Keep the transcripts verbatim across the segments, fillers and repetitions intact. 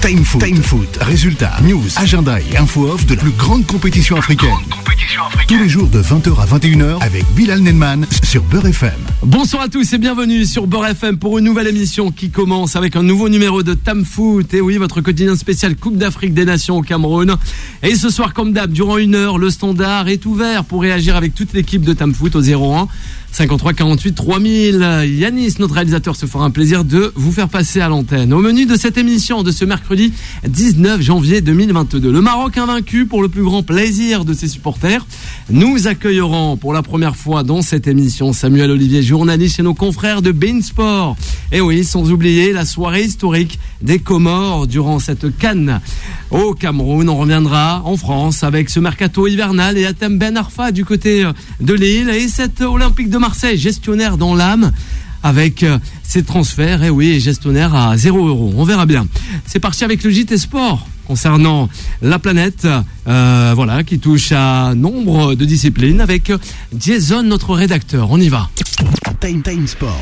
Time Foot. Time Foot. Résultats, news, agenda et info off de la plus grande compétition africaine. Grande compétition africaine. Tous les jours de vingt heures à vingt et une heures avec Bilal Nenman sur Beurre F M. Bonsoir à tous et bienvenue sur Beurre F M pour une nouvelle émission qui commence avec un nouveau numéro de Time Foot. Et oui, votre quotidien spécial Coupe d'Afrique des Nations au Cameroun. Et ce soir, comme d'hab, durant une heure, le standard est ouvert pour réagir avec toute l'équipe de Time Foot au zéro un cinquante-trois quarante-huit trois mille. Yanis, notre réalisateur, se fera un plaisir de vous faire passer à l'antenne. Au menu de cette émission de ce mercredi dix-neuf janvier deux mille vingt-deux, le Maroc invaincu pour le plus grand plaisir de ses supporters. Nous accueillerons pour la première fois dans cette émission Samuel Olivier, journaliste chez nos confrères de beIN Sport. Et oui, sans oublier la soirée historique des Comores durant cette CAN au Cameroun. On reviendra en France avec ce mercato hivernal et Hatem Ben Arfa du côté de Lille et cette Olympique de Marseille, gestionnaire dans l'âme avec ses transferts, et oui, gestionnaire à zéro euro. On verra bien. C'est parti avec le J T Sport concernant la planète, euh, voilà, qui touche à nombre de disciplines avec Jason, notre rédacteur. On y va. Time Time Sport.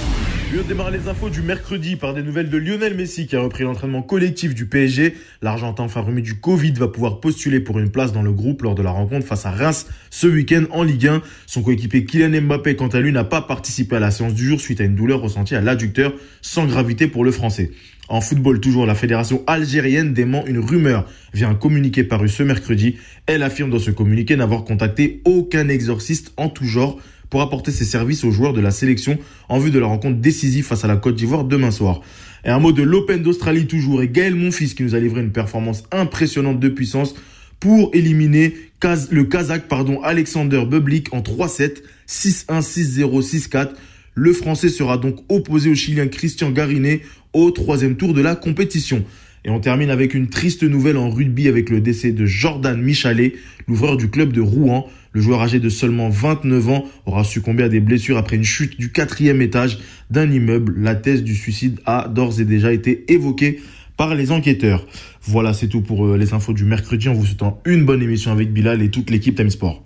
Je démarre les infos du mercredi par des nouvelles de Lionel Messi qui a repris l'entraînement collectif du P S G. L'Argentin favori du Covid va pouvoir postuler pour une place dans le groupe lors de la rencontre face à Reims ce week-end en Ligue un. Son coéquipier Kylian Mbappé, quant à lui, n'a pas participé à la séance du jour suite à une douleur ressentie à l'adducteur, sans gravité pour le Français. En football, toujours, la fédération algérienne dément une rumeur via un communiqué paru ce mercredi. Elle affirme dans ce communiqué n'avoir contacté aucun exorciste en tout genre pour apporter ses services aux joueurs de la sélection en vue de la rencontre décisive face à la Côte d'Ivoire demain soir. Et un mot de l'Open d'Australie toujours, et Gaël Monfils qui nous a livré une performance impressionnante de puissance pour éliminer le Kazakh pardon, Alexander Bublik en trois sept, six un, six zéro, six quatre. Le Français sera donc opposé au Chilien Christian Gariné au troisième tour de la compétition. Et on termine avec une triste nouvelle en rugby avec le décès de Jordan Michalet, l'ouvreur du club de Rouen. Le joueur âgé de seulement vingt-neuf ans aura succombé à des blessures après une chute du quatrième étage d'un immeuble. La thèse du suicide a d'ores et déjà été évoquée par les enquêteurs. Voilà, c'est tout pour les infos du mercredi. En vous souhaitant une bonne émission avec Bilal et toute l'équipe Time Sport.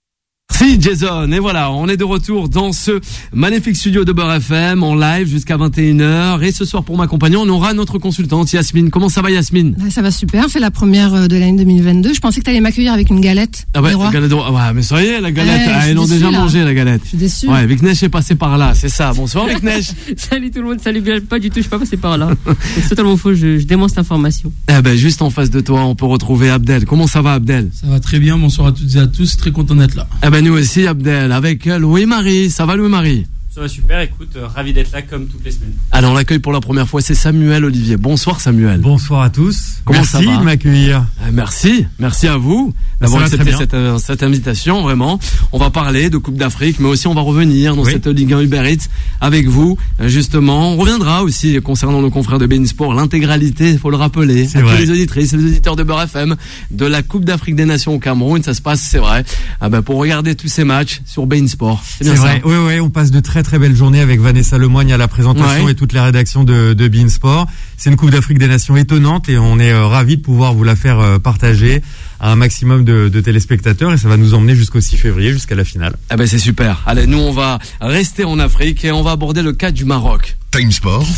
Merci Jason, et voilà, on est de retour dans ce magnifique studio de Beurre F M en live jusqu'à vingt et une heures, et ce soir pour m'accompagner on aura notre consultante Yasmine. Comment ça va Yasmine? Ça va super, c'est la première de l'année deux mille vingt-deux. Je pensais que tu allais m'accueillir avec une galette. Ah ouais, la galette de roi. Ah ouais, mais ça y est, la galette, ouais, ah, ils l'ont déjà là. Mangé la galette. Je suis déçue. Ouais, Viknesh est passé par là, c'est ça. Bonsoir Viknesh. Salut tout le monde, salut bien, pas du tout, je suis pas passé par là. C'est totalement faux, je, je démontre l'information. Eh ben juste en face de toi, on peut retrouver Abdel. Comment ça va Abdel? Ça va très bien, bonsoir à toutes et à tous, très content d'être là. Eh ben nous aussi Abdel, avec Louis-Marie. Ça va Louis-Marie? Ça va super, écoute, euh, ravi d'être là comme toutes les semaines. Alors on l'accueille pour la première fois, c'est Samuel Olivier. Bonsoir Samuel. Bonsoir à tous. Comment merci ça va? Merci de m'accueillir. Euh, merci, merci à vous d'avoir accepté cette, euh, cette invitation, vraiment. On va parler de Coupe d'Afrique, mais aussi on va revenir dans oui. cette Ligue un Uber Eats avec vous, justement. On reviendra aussi concernant nos confrères de beIN Sport, l'intégralité, il faut le rappeler, c'est à vrai. Tous les auditrices et les auditeurs de Beurre F M, de la Coupe d'Afrique des Nations au Cameroun. Ça se passe, c'est vrai, ah ben, pour regarder tous ces matchs sur beIN Sport. C'est, bien c'est ça. vrai, oui, oui, on passe de très très belles journées avec Vanessa Lemoigne à la présentation ouais. et toute la rédaction de, de beIN Sport. C'est une Coupe d'Afrique des Nations étonnante et on est euh, ravis de pouvoir vous la faire euh, partager à un maximum de, de téléspectateurs, et ça va nous emmener jusqu'au six février, jusqu'à la finale. Ah ben c'est super. Allez, nous on va rester en Afrique et on va aborder le cas du Maroc. Time Sport.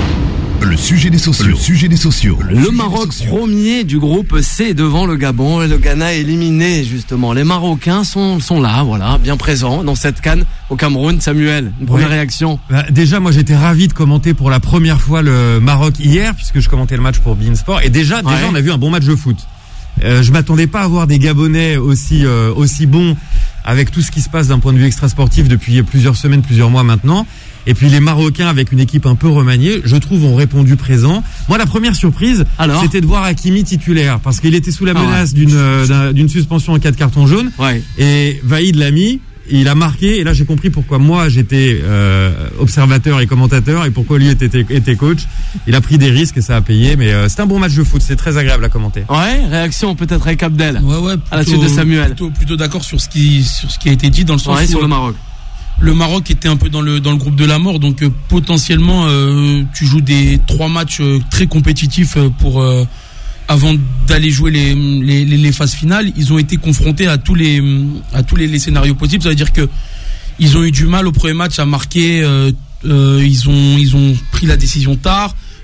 Le sujet des sociaux. Le sujet des sociaux. Le, le Maroc premier du groupe C devant le Gabon et le Ghana éliminé justement. Les Marocains sont sont là, voilà, bien présents dans cette CAN au Cameroun. Samuel, une première oui. réaction? Bah, déjà, moi j'étais ravi de commenter pour la première fois le Maroc hier, puisque je commentais le match pour beIN Sport, et déjà, ouais. déjà on a vu un bon match de foot. Euh, je m'attendais pas à voir des Gabonais aussi euh, aussi bons avec tout ce qui se passe d'un point de vue extra-sportif depuis plusieurs semaines, plusieurs mois maintenant. Et puis les Marocains, avec une équipe un peu remaniée, je trouve, ont répondu présent. Moi, la première surprise, Alors c'était de voir Hakimi titulaire, parce qu'il était sous la menace ah ouais. d'une euh, d'une suspension en cas de carton jaune. Ouais. Et Vaïd l'a mis. Il a marqué, et là j'ai compris pourquoi moi j'étais euh, observateur et commentateur, et pourquoi lui était, était coach. Il a pris des risques et ça a payé, mais euh, c'est un bon match de foot, c'est très agréable à commenter. Ouais, réaction peut-être avec Abdel. Ouais, ouais, plutôt, à la suite de Samuel. Plutôt, plutôt d'accord sur ce qui sur ce qui a été dit, dans le sens ouais, où sur le Maroc. Le Maroc était un peu dans le dans le groupe de la mort, donc euh, potentiellement euh, tu joues des trois matchs euh, très compétitifs euh, pour euh, avant d'aller jouer les, les, les, les phases finales. Ils ont été confrontés à tous les, à tous les, les scénarios possibles. Ça veut dire que ils ont eu du mal au premier match à marquer. Euh, euh, ils ont, ils ont pris la décision tard.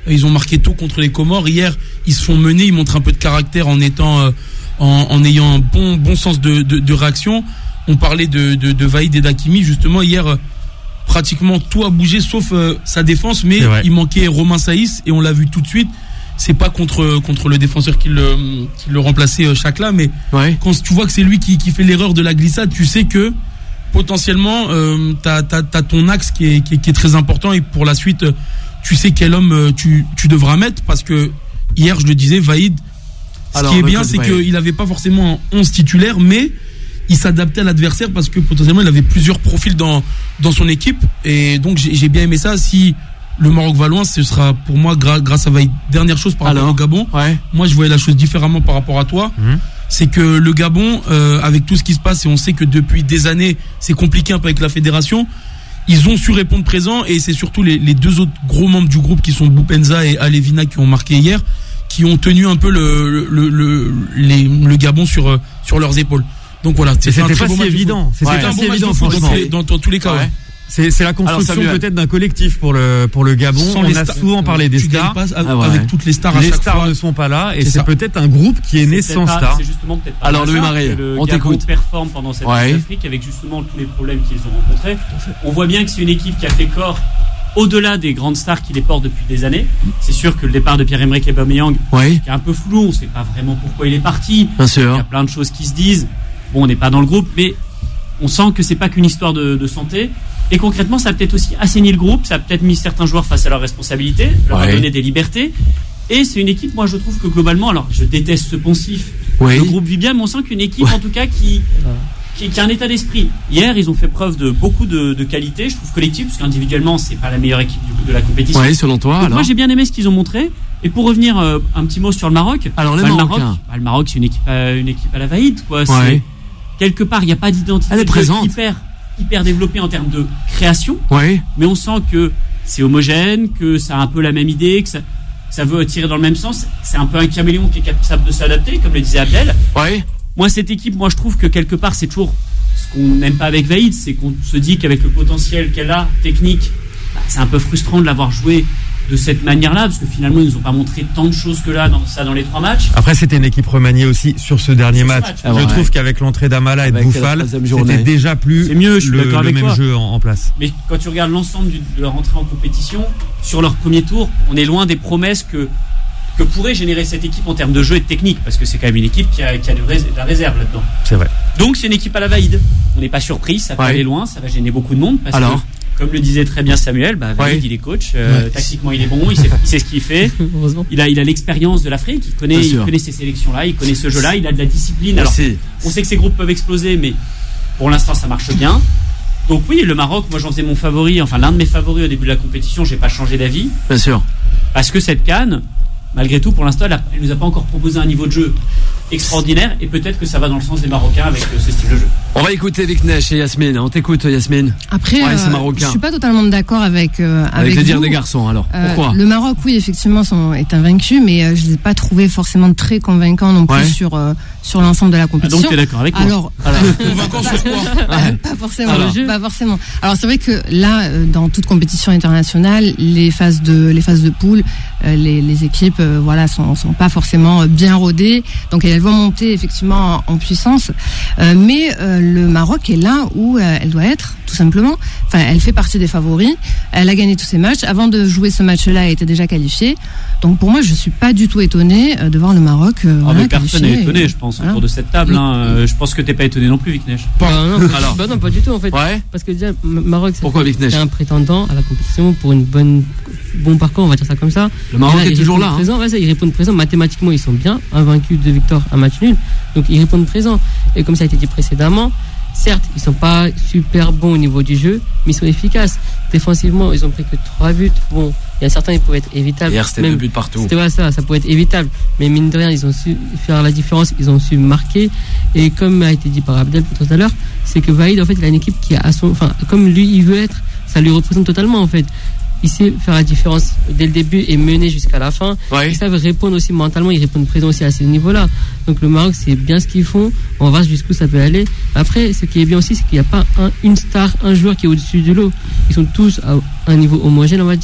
Ils ont marqué tôt contre les Comores. Hier, ils se font mener, ils montrent un peu de caractère en étant, euh, en, en ayant un bon, bon sens de, de, de réaction. On parlait de, de, de Vaïd et d'Hakimi. Justement, hier, euh, pratiquement tout a bougé sauf euh, sa défense, mais il manquait Romain Saïs et on l'a vu tout de suite. C'est pas contre contre le défenseur qui le qui le remplaçait euh, Chakla, mais ouais. Quand tu vois que c'est lui qui qui fait l'erreur de la glissade, tu sais que potentiellement euh, t'as t'as t'as ton axe qui est qui est, qui est très important et pour la suite euh, tu sais quel homme euh, tu tu devras mettre parce que hier je le disais Vaïd, ce Alors, qui est bien c'est qu'il avait pas forcément un onze titulaire, mais il s'adaptait à l'adversaire parce que potentiellement il avait plusieurs profils dans dans son équipe et donc j'ai, j'ai bien aimé ça. Si le Maroc-Vallois, ce sera pour moi gra- grâce à Vaïd. Dernière chose par rapport Alors, au Gabon, ouais. Moi je voyais la chose différemment par rapport à toi. Mmh. C'est que le Gabon, euh, avec tout ce qui se passe, et on sait que depuis des années, c'est compliqué un peu avec la fédération, ils ont su répondre présent et c'est surtout les, les deux autres gros membres du groupe qui sont Boupenza et Alevina qui ont marqué hier, qui ont tenu un peu le, le, le, les, le Gabon sur, sur leurs épaules. Donc voilà, c'était, c'était un très pas beau si évident. C'était ouais. pas un si bon évident, match de foot franchement. dans, les, dans, dans tous les cas. Ouais. Ouais. C'est, c'est la construction Alors, peut-être d'un collectif pour le pour le Gabon. Sans On a stars, souvent parlé des stars. Pas, ah ouais. Avec toutes les stars. À les chaque stars fois. ne sont pas là et c'est, c'est peut-être un groupe qui est, est né sans stars. C'est justement peut-être pas Alors Louis Marie, le on Gabon t'écoute. Performe pendant cette ouais. Coupe d'Afrique avec justement tous les problèmes qu'ils ont rencontrés. On voit bien que c'est une équipe qui a fait corps au-delà des grandes stars qui les portent depuis des années. C'est sûr que le départ de Pierre-Emerick Aubameyang ouais. est un peu flou. On ne sait pas vraiment pourquoi il est parti. Bien sûr. Il y a plein de choses qui se disent. Bon, on n'est pas dans le groupe, mais on sent que c'est pas qu'une histoire de, de santé. Et concrètement, ça a peut-être aussi assaini le groupe, ça a peut-être mis certains joueurs face à leurs responsabilités, leur ouais. a donné des libertés. Et c'est une équipe, moi je trouve que globalement, alors je déteste ce poncif, oui. le groupe vit bien, mais on sent qu'une équipe ouais. en tout cas qui, qui, qui a un état d'esprit. Hier, ils ont fait preuve de beaucoup de, de qualité, je trouve collective, parce qu'individuellement, c'est pas la meilleure équipe du coup, de la compétition. Oui, selon toi. Donc alors moi j'ai bien aimé ce qu'ils ont montré. Et pour revenir euh, un petit mot sur le Maroc. Alors les bah, le Maroc, bah, le Maroc, c'est une équipe, à, une équipe à la Vaïd, quoi. C'est, ouais. Quelque part, il n'y a pas d'identité hyper, hyper développée en termes de création, ouais. mais on sent que c'est homogène, que ça a un peu la même idée, que ça, ça veut tirer dans le même sens. C'est un peu un caméléon qui est capable de s'adapter, comme le disait Abdel. Ouais. Moi, cette équipe, moi, je trouve que quelque part, c'est toujours ce qu'on n'aime pas avec Vaïd, c'est qu'on se dit qu'avec le potentiel qu'elle a, technique, bah, c'est un peu frustrant de l'avoir joué de cette manière-là, parce que finalement, ils nous ont pas montré tant de choses que là, dans ça, dans les trois matchs. Après, c'était une équipe remaniée aussi sur ce dernier match. match. Ah, je ouais. trouve qu'avec l'entrée d'Amala et de Bouffal, c'était déjà plus c'est mieux, je suis le, d'accord le avec même toi. jeu en, en place. Mais quand tu regardes l'ensemble du, de leur entrée en compétition, sur leur premier tour, on est loin des promesses que, que pourrait générer cette équipe en termes de jeu et de technique, parce que c'est quand même une équipe qui a, qui a de, rés- de la réserve là-dedans. C'est vrai. Donc, c'est une équipe à la Vaïd. On n'est pas surpris, ça va ouais. aller loin, ça va gêner beaucoup de monde, parce Alors que comme le disait très bien Samuel, bah, Vaïd, ouais. il est coach, euh, ouais. tactiquement il est bon, il sait, il sait ce qu'il fait. il a, il a l'expérience de l'Afrique, il connaît, il connaît ces sélections-là, il connaît ce jeu-là, il a de la discipline. Alors, on sait que ces groupes peuvent exploser, mais pour l'instant ça marche bien. Donc oui, le Maroc, moi j'en faisais mon favori, enfin l'un de mes favoris au début de la compétition, j'ai pas changé d'avis. Bien sûr. Parce que cette CAN, malgré tout, pour l'instant, elle, a, elle nous a pas encore proposé un niveau de jeu extraordinaire et peut-être que ça va dans le sens des Marocains avec euh, ce style de jeu. On va écouter Viknesh et Yasmine. On t'écoute, Yasmine. Après, ouais, c'est euh, marocain. je suis pas totalement d'accord avec euh, avec, avec le dire vous. des garçons. Alors, euh, pourquoi le Maroc, oui, effectivement, sont, est invaincu, mais euh, je les ai pas trouvés forcément très convaincants non plus ouais. sur euh, sur l'ensemble de la compétition. Ah, donc t'es d'accord avec moi. Alors, alors convaincant sur quoi ouais. Pas forcément. Alors. Pas forcément. Alors c'est vrai que là, dans toute compétition internationale, les phases de les phases de poule, euh, les, les équipes, euh, voilà, sont sont pas forcément bien rodées. Donc elles vont monter effectivement en, en puissance, euh, mais euh, le Maroc est là où euh, elle doit être, tout simplement. Enfin, elle fait partie des favoris. Elle a gagné tous ses matchs. Avant de jouer ce match-là, elle était déjà qualifiée. Donc pour moi, je suis pas du tout étonnée de voir le Maroc. Euh, ah, voilà, mais personne n'est étonné, et, je pense, voilà. autour de cette table. Hein. Euh, je pense que t'es pas étonné non plus, Viknesh. Bah, non, pas, bah non, pas du tout en fait. Ouais. Parce que déjà, Maroc, c'est, Pourquoi, c'est un prétendant à la compétition pour une bonne bon parcours, on va dire ça comme ça. Le Maroc là, est toujours là. Présent, hein. ouais, ça, ils répondent présent. Mathématiquement, ils sont bien, invaincus de victoire, un match nul. Donc ils répondent présent. Et comme ça a été dit précédemment, certes, ils sont pas super bons au niveau du jeu, mais ils sont efficaces. Défensivement, ils ont pris que trois buts. Bon, il y a certains, ils pourraient être évitables. Hier, c'était Même, deux buts partout. C'était voilà, ça, ça pourrait être évitable. Mais mine de rien, ils ont su faire la différence, ils ont su marquer. Et comme a été dit par Abdel tout à l'heure, c'est que Vaïd, en fait, il a une équipe qui a à son, enfin, comme lui, il veut être, ça lui représente totalement, en fait. Il sait faire la différence dès le début et mener jusqu'à la fin. Ouais. Ils savent répondre aussi mentalement, ils répondent présent aussi à ces niveaux-là. Donc le Maroc, c'est bien ce qu'ils font. On va voir jusqu'où ça peut aller. Après, ce qui est bien aussi, c'est qu'il n'y a pas un, une star, un joueur qui est au-dessus du lot. Ils sont tous à un niveau homogène, on va dire.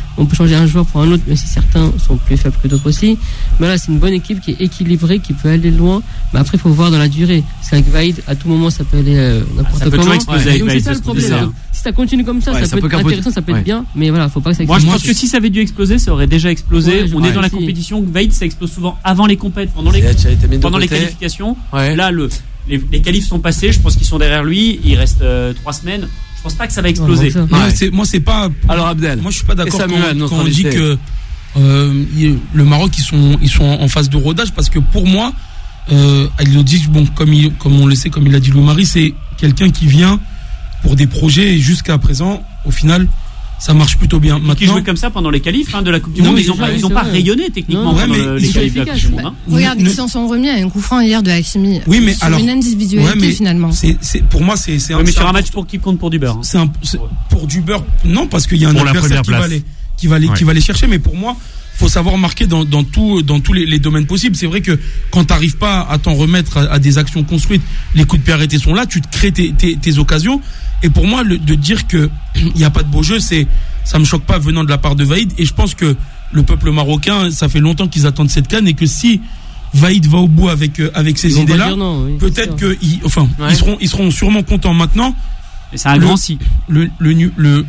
on peut changer un joueur pour un autre, même si certains sont plus faibles que d'autres aussi. Mais là, c'est une bonne équipe qui est équilibrée, qui peut aller loin. Mais après, il faut voir dans la durée. Parce qu'avec Vaïd, à tout moment, ça peut aller euh, n'importe ça peut comment. exploser avec Donc, Vaïd, c'est ça le problème. ça. Si ça continue comme ça, Ouais, ça, ça peut peut être capoter. intéressant, ça peut Ouais. être bien. Mais voilà, faut pas que ça Moi, je explose. pense que si ça avait dû exploser, ça aurait déjà explosé. Ouais, je On pense est dans la aussi. compétition. Vaïd, ça explose souvent avant les compètes, pendant les, Ça a été mis de pendant les côté. qualifications. Ouais. Là, le, les, les qualifs sont passés. Je pense qu'ils sont derrière lui. Il reste euh, trois semaines. Je pense pas que ça va exploser. Ouais, Non, Ouais. c'est, moi, c'est pas. Alors Abdel. Moi, je suis pas d'accord Et quand, Samuel, notre quand on dit invité. que euh, il- le Maroc, ils sont, ils sont en phase de rodage parce que pour moi, euh, Alilodzic, bon, comme, il, comme on le sait, comme il a dit Louis-Marie, c'est quelqu'un qui vient pour des projets et jusqu'à présent, au final, ça marche plutôt bien. Qui Maintenant, jouaient comme ça pendant les qualifs hein, de la Coupe du Non, Monde. mais Ils ont c'est pas, vrai, ils ont c'est pas vrai. rayonné techniquement Non, ouais, pendant mais le- ils les sont qualifs de la Coupe du efficaces. Monde. hein. Regarde, Ne- ils s'en sont remis à un coup franc hier de Hakimi. Oui, mais sur alors- une individualité ouais, mais finalement. c'est, c'est, pour moi, c'est, c'est Ouais, mais c'est sur un important. match pour qui compte pour du beurre. hein. C'est un, c'est- pour du beurre, non, parce qu'il y a un Pour la adversaire première qui va, place. les, qui, va les, Ouais. qui va les chercher, mais pour moi, faut savoir marquer dans, dans, tout, dans tous les, les domaines possibles. C'est vrai que quand tu n'arrives pas à t'en remettre à, à des actions construites, les coups de pied arrêtés sont là, tu te crées tes, tes, tes occasions. Et pour moi, le, de dire qu'il n'y a pas de beau jeu, c'est, ça me choque pas venant de la part de Vaïd. Et je pense que le peuple marocain, ça fait longtemps qu'ils attendent cette CAN et que si Vaïd va au bout avec, euh, avec ces Ils vont pas idées-là, dire non, oui, peut-être c'est sûr. que, ils- enfin, Ouais. ils seront, ils seront sûrement contents maintenant. Et c'est un Le- grand si. Le, le, nu- le,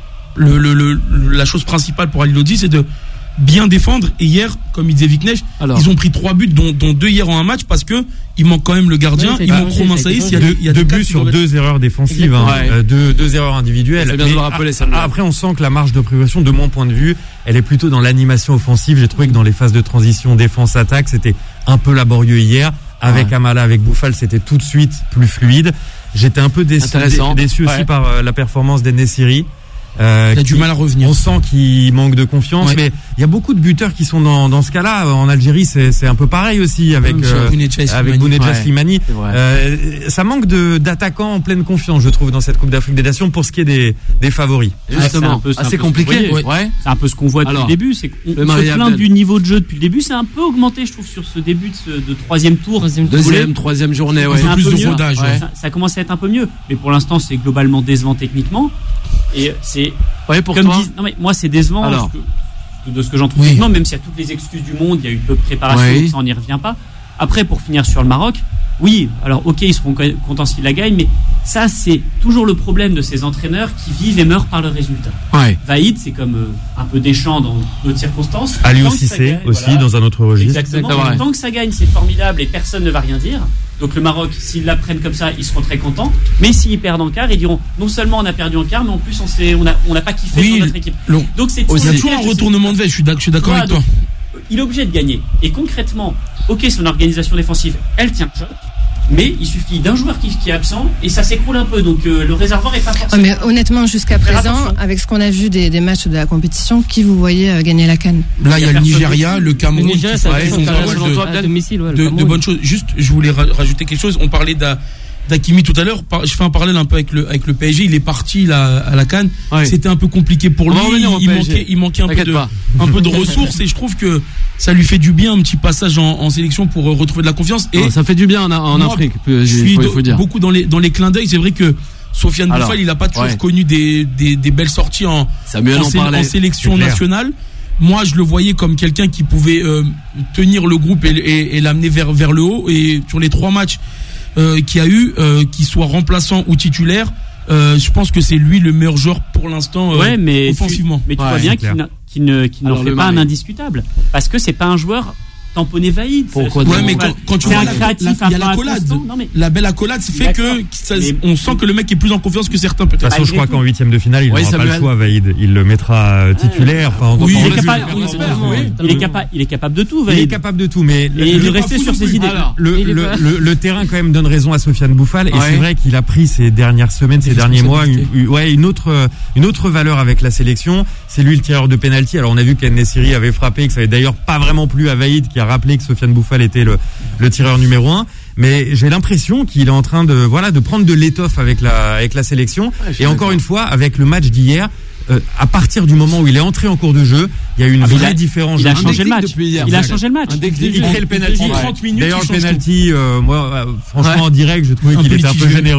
le, le, le- la chose principale pour Alilodzic, c'est de bien défendre. Et hier, comme il disait Viknesh, Alors. ils ont pris trois buts, dont, dont deux hier en un match, parce que il manque quand même le gardien, Ouais, ça a il été manque changé, Romain ça a été Saïs, il y a, changé. deux- il y a deux des buts cas sur qui doivent deux erreurs défensives, hein, Ouais. euh, deux, deux erreurs individuelles. C'est bien de Mais le rappeler, a- Samuel. après, on sent que la marge de progression, de mon point de vue, elle est plutôt dans l'animation offensive. J'ai trouvé que dans les phases de transition défense-attaque, c'était un peu laborieux hier. Avec Ouais. Amala, avec Bouffal, c'était tout de suite plus fluide. J'étais un peu déçu, Intéressant. dé- déçu aussi Ouais. par euh, la performance d'En-Nesyri. Euh, Il a qui- du mal à revenir. On sent qu'il manque de confiance, Ouais. mais il y a beaucoup de buteurs qui sont dans, dans ce cas-là. En Algérie, c'est c'est un peu pareil aussi avec Même euh, Bounedjah et avec Slimani. Bounedjah Ouais. Slimani. C'est vrai. Euh, ça manque de d'attaquants en pleine confiance, je trouve, dans cette Coupe d'Afrique des Nations pour ce qui est des, des favoris. c'est Justement, un peu- c'est un assez peu compliqué. ce que vous voyez. Ouais. C'est un peu ce qu'on voit depuis Alors, le début. C'est qu'on le on se Maria plaint Abdel. du niveau de jeu depuis le début. C'est un peu augmenté, je trouve, sur ce début de, ce, de troisième tour. Troisième tour. Deuxième, troisième journée, ouais. C'est peu un plus peu de mieux. rodage, ouais. Ça, ça commence à être un peu mieux. Mais pour l'instant, c'est globalement décevant techniquement. Et c'est Ouais, pour comme toi. disent- non mais moi c'est décevant Alors. parce que- de ce que j'en trouve Oui. techniquement, même s'il y a toutes les excuses du monde, il y a eu peu de préparation, Oui. donc ça on n'y revient pas. Après, pour finir sur le Maroc, oui, alors ok, ils seront co- contents s'ils la gagnent, mais ça c'est toujours le problème de ces entraîneurs qui vivent et meurent par le résultat. Ouais. Vaïd, c'est comme euh, un peu Deschamps dans d'autres circonstances. Aliou Tant que ça Cissé gagne, aussi, voilà. dans un autre registre. Exactement. C'est vrai. Tant que ça gagne, c'est formidable et personne ne va rien dire. Donc le Maroc, s'ils la prennent comme ça, ils seront très contents. Mais s'ils perdent en quart, ils diront non seulement on a perdu en quart, mais en plus on s'est, on a, on n'a pas kiffé Oui, sur notre équipe. le- Donc c'est Il y a toujours toujours un retournement de veste, je suis d'ac- je suis d'accord Voilà, avec toi. donc, il est obligé de gagner. Et concrètement, ok, son organisation défensive, elle tient le choc. Mais il suffit d'un joueur qui, qui est absent et ça s'écroule un peu. Donc euh, le réservoir est pas Ouais, forcément. mais honnêtement, jusqu'à Faire présent, attention. avec ce qu'on a vu des, des matchs de la compétition, qui vous voyez euh, gagner la CAN? Là, il y a le personne Nigeria, le Le Cameroun qui Nigeria, font ça ils va font être pas mal selon de- toi, à domicile, ouais, le de, de Cameroun. bonnes choses. Juste, je voulais ra- rajouter quelque chose. On parlait d'A- d'Hakimi tout à l'heure. Par- Je fais un parallèle un peu avec le, avec le P S G. Il est parti là, à la CAN. Ouais. C'était un peu compliqué pour On lui. va revenir au Il P S G. manquait, il manquait un peu, T'inquiète de, pas. un peu de ressources et je trouve que ça lui fait du bien un petit passage en, en sélection pour euh, retrouver de la confiance. Et Non, ça fait du bien en, en moi, Afrique, puis, je il suis faut, il do- faut dire. beaucoup dans les, dans les clins d'œil. C'est vrai que Sofiane Alors, Bouffal, il n'a pas toujours ouais. connu des, des, des belles sorties en, Samuel en, en sé- parlait. en sélection C'est clair. nationale. Moi, je le voyais comme quelqu'un qui pouvait euh, tenir le groupe et, et, et l'amener vers, vers le haut. Et sur les trois matchs euh, qu'il y a eu, euh, qu'il soit remplaçant ou titulaire, euh, je pense que c'est lui le meilleur joueur pour l'instant euh, Ouais, mais offensivement. Tu, mais tu Ouais, vois bien c'est qu'il clair. n'a- qu'il ne, qu'il n'en Alors, fait le pas un Mari. indiscutable. Parce que c'est pas un joueur tamponné Vaïd. Pourquoi C'est- Ouais, c'est- mais quand, quand tu c'est vois un la, créatif, la- il y a un peu l'accolade, inconstant. Non, mais- la belle accolade fait D'accord. que ça- Mais- on sent que le mec est plus en confiance que certains De toute peut-être. façon, je Malgré crois tout. qu'en huitième de finale, il Oui, n'aura pas Samuel. le choix, Vaïd. Il le mettra euh, titulaire. Enfin, on Oui, va Il pas est, en capable, résumer. oui, il, totalement, est totalement. capable, il est capable de tout, Il est Vaïd. capable de tout, mais Et le- il le- est resté fou sur non ses plus. idées. Alors, Le, Il est le, pas- le, le terrain quand même donne raison à Sofiane Bouffal et Ouais. c'est vrai qu'il a pris ces dernières semaines, ces Des derniers mois, une, responsabilités. une- ouais, une autre une autre valeur avec la sélection. C'est lui le tireur de pénalty. Alors on a vu qu'En-Nesyri avait frappé, que ça avait d'ailleurs pas vraiment plu à Vaïd, qui a rappelé que Sofiane Bouffal était le, le tireur numéro un. Mais j'ai l'impression qu'il est en train de voilà de prendre de l'étoffe avec la avec la sélection. Ouais, je suis Et encore d'accord. une fois, avec le match d'hier. Euh, à partir du moment où il est entré en cours de jeu, il y a eu une Ah, mais il vraie a- différence. Il a de- changé le déclic match. depuis hier, Il a vous changé le match. Un déclic. Il crée le penalty. En trente minutes, D'ailleurs, il le change penalty, euh, moi, euh, franchement, Ouais. en direct, je trouvais Un qu'il peu était un peu litigieux. généreux.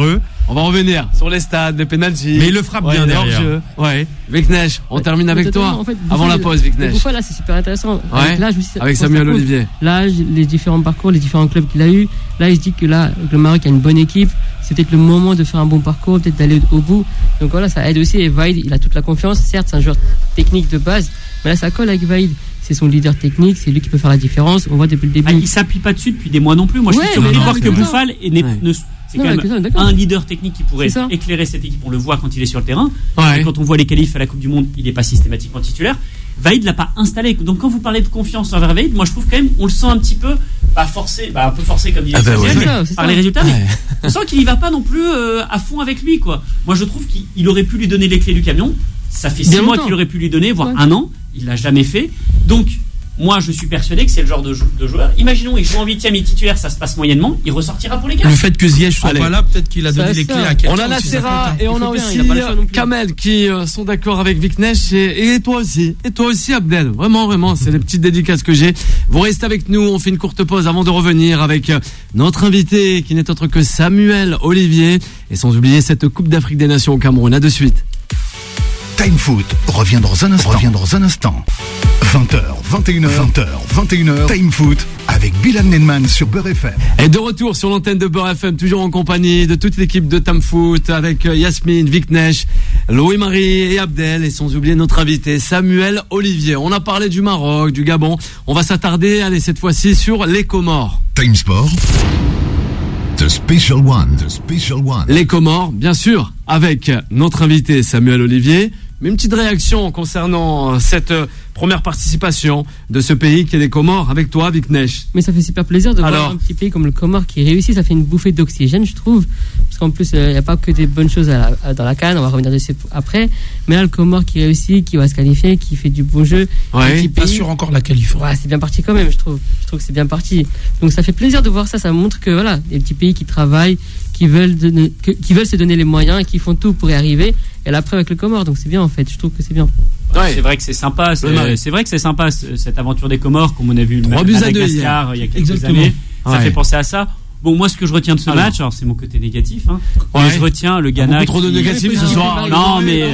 On va revenir sur les stades, les pénaltys. Mais il le frappe ouais, bien derrière. Jeu. Ouais. Viknesh, on ouais. termine avec toi. En fait, avant fois, la pause, Viknesh. Des fois, là, c'est super intéressant. Ouais. Avec, l'âge, aussi, avec Samuel Olivier. L'âge, les différents parcours, les différents clubs qu'il a eu. Là, il se dit que là, le Maroc a une bonne équipe. C'est peut-être le moment de faire un bon parcours, peut-être d'aller au bout. Donc voilà, ça aide aussi. Et Vaïd, il a toute la confiance. Certes, c'est un joueur technique de base, mais là, ça colle avec Vaïd. C'est son leader technique, c'est lui qui peut faire la différence. On voit depuis le début. Ah, il s'appuie pas dessus depuis des mois non plus. Moi, ouais, je suis surpris de voir que non. Bouffal n'est, ouais. ne, c'est non, quand même ça, un leader technique qui pourrait éclairer cette équipe. On le voit quand il est sur le terrain. Ouais. Et quand on voit les qualifs à la Coupe du Monde, il n'est pas systématiquement titulaire. Vaïd l'a pas installé. Donc quand vous parlez de confiance envers Vaïd, moi je trouve quand même, on le sent un petit peu, pas forcé, bah un peu forcé comme il ah est bah ouais. par ça, les résultats, ouais. mais on sent qu'il y va pas non plus euh, à fond avec lui, quoi. Moi je trouve qu'il aurait pu lui donner les clés du camion. Ça fait six mois qu'il aurait pu lui donner, voire ouais. un an. Il l'a jamais fait. Donc moi, je suis persuadé que c'est le genre de, de joueur. Imaginons, il joue en huitième, il est titulaire, ça se passe moyennement, il ressortira pour les gars. Le fait que Ziyech soit Allez. pas là, peut-être qu'il a donné les clés à quelqu'un. On a Nacera et on a aussi Kamel qui euh, sont d'accord avec Viknesh et, et toi aussi. Et toi aussi, Abdel. Vraiment, vraiment, c'est les petites dédicaces que j'ai. Vous restez avec nous, on fait une courte pause avant de revenir avec notre invité qui n'est autre que Samuel Olivier. Et sans oublier cette Coupe d'Afrique des Nations au Cameroun. À de suite. Time Foot revient dans un instant. Revient dans un instant. vingt heures, vingt et une heures, vingt heures, vingt et une heures, Time Foot avec Bilal Nenman sur Beurre F M. Et de retour sur l'antenne de Beurre F M, toujours en compagnie de toute l'équipe de Time Foot avec Yasmine, Viknesh, Louis-Marie et Abdel et sans oublier notre invité Samuel Olivier. On a parlé du Maroc, du Gabon. On va s'attarder, allez, cette fois-ci sur les Comores. Time Sport. The Special One. The Special One. Les Comores, bien sûr, avec notre invité Samuel Olivier. Mais une petite réaction concernant cette première participation de ce pays qui est les Comores avec toi, Viknesh. Mais ça fait super plaisir de Alors, voir un petit pays comme le Comore qui réussit. Ça fait une bouffée d'oxygène, je trouve. Parce qu'en plus, il euh, n'y a pas que des bonnes choses à la, à, dans la CAN. On va revenir dessus après. Mais là, le Comore qui réussit, qui va se qualifier, qui fait du bon jeu. Ouais, pas sûr encore la qualif. Ouais, c'est bien parti quand même, je trouve. Je trouve que c'est bien parti. Donc ça fait plaisir de voir ça. Ça montre que voilà, des petits pays qui travaillent, qui veulent, donner, que, qui veulent se donner les moyens et qui font tout pour y arriver. Et là, après, avec le Comore, donc c'est bien en fait. Je trouve que c'est bien. Ouais, c'est vrai que c'est sympa. C'est, c'est vrai que c'est sympa cette aventure des Comores, comme on a vu le Madagascar il y a quelques Exactement. années. Ça ouais. fait penser à ça. Bon, moi, ce que je retiens de ce alors. match, alors c'est mon côté négatif, hein, ouais. mais je retiens le Ghana. Trop de négatifs ce soir. Non, mais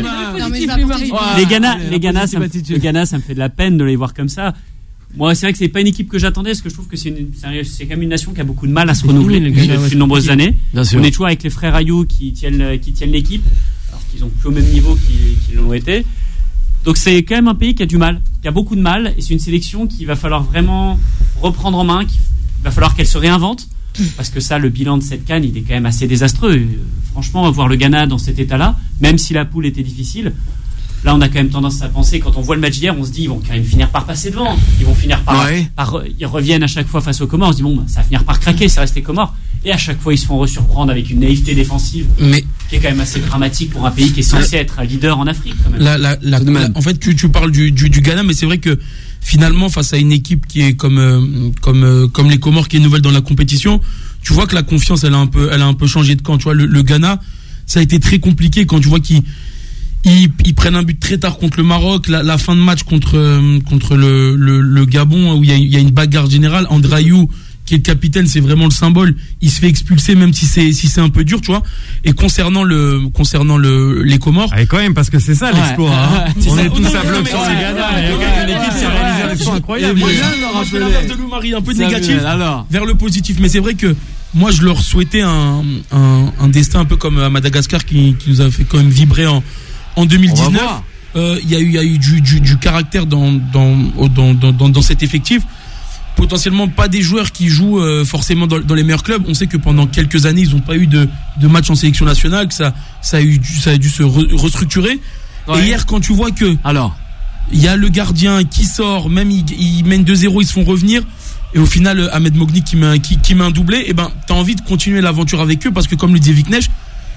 les Ghana, les Ghana, ça me, le Ghana, ça me fait de la peine de les voir comme ça. Moi, c'est vrai que c'est pas une équipe que j'attendais, parce que je trouve que c'est, une, c'est quand même une nation qui a beaucoup de mal à se renouveler depuis, depuis de nombreuses années. On est toujours avec les frères Ayou qui tiennent, qui tiennent l'équipe, alors qu'ils ont plus au même niveau qu'ils, qu'ils l'ont été. Donc c'est quand même un pays qui a du mal, qui a beaucoup de mal, et c'est une sélection qu'il va falloir vraiment reprendre en main, qu'il va falloir qu'elle se réinvente, parce que ça, le bilan de cette CAN, il est quand même assez désastreux. Franchement, voir le Ghana dans cet état-là, même si la poule était difficile, là on a quand même tendance à penser, quand on voit le match d'hier, on se dit ils vont quand même finir par passer devant, ils vont finir par, ouais. par ils reviennent à chaque fois face aux Comores, on se dit bon, bah, ça va finir par craquer, ça reste les Comores, et à chaque fois ils se font resurprendre avec une naïveté défensive, mais qui est quand même assez dramatique pour un pays qui est censé être un leader en Afrique quand même. La, la, la, la, en fait, tu, tu parles du, du, du Ghana, mais c'est vrai que finalement face à une équipe qui est comme euh, comme euh, comme les Comores, qui est nouvelle dans la compétition, tu vois que la confiance elle a un peu elle a un peu changé de camp. Tu vois, le, le Ghana, ça a été très compliqué quand tu vois qu'ils Ils, ils prennent un but très tard contre le Maroc, la, la fin de match contre euh, contre le, le, le Gabon où il y a, il y a une bagarre générale. Andrayou, qui est le capitaine, c'est vraiment le symbole. Il se fait expulser même si c'est si c'est un peu dur, tu vois. Et concernant le concernant le les Comores, ah, et quand même parce que c'est ça l'exploit. Ouais. Hein. C'est on ça. est tous non, à bloc sur le Ghana. Il y a quand même une équipe qui a réalisé un exploit incroyable. Moi, je fais l'inverse de Louis-Marie, un peu négatif vers le positif. Mais c'est vrai que moi, je leur souhaitais un un, un destin un peu comme à Madagascar qui, qui nous a fait quand même vibrer en En deux mille dix-neuf, il euh, y a eu, y a eu du, du, du caractère dans, dans, dans, dans, dans cet effectif. Potentiellement pas des joueurs qui jouent euh, forcément dans, dans les meilleurs clubs. On sait que pendant quelques années, ils n'ont pas eu de, de match en sélection nationale, que ça, ça, a, eu, ça a dû se re, restructurer. Ouais. Et hier, quand tu vois que alors il y a le gardien qui sort, même il, il mène deux zéro, ils se font revenir. Et au final, Ahmed Mogni qui met, qui, qui met un doublé, et ben, t'as envie de continuer l'aventure avec eux parce que, comme le disait Viknesh,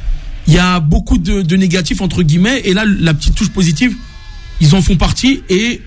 il y a beaucoup de, de négatifs entre guillemets, et là la petite touche positive, ils en font partie, et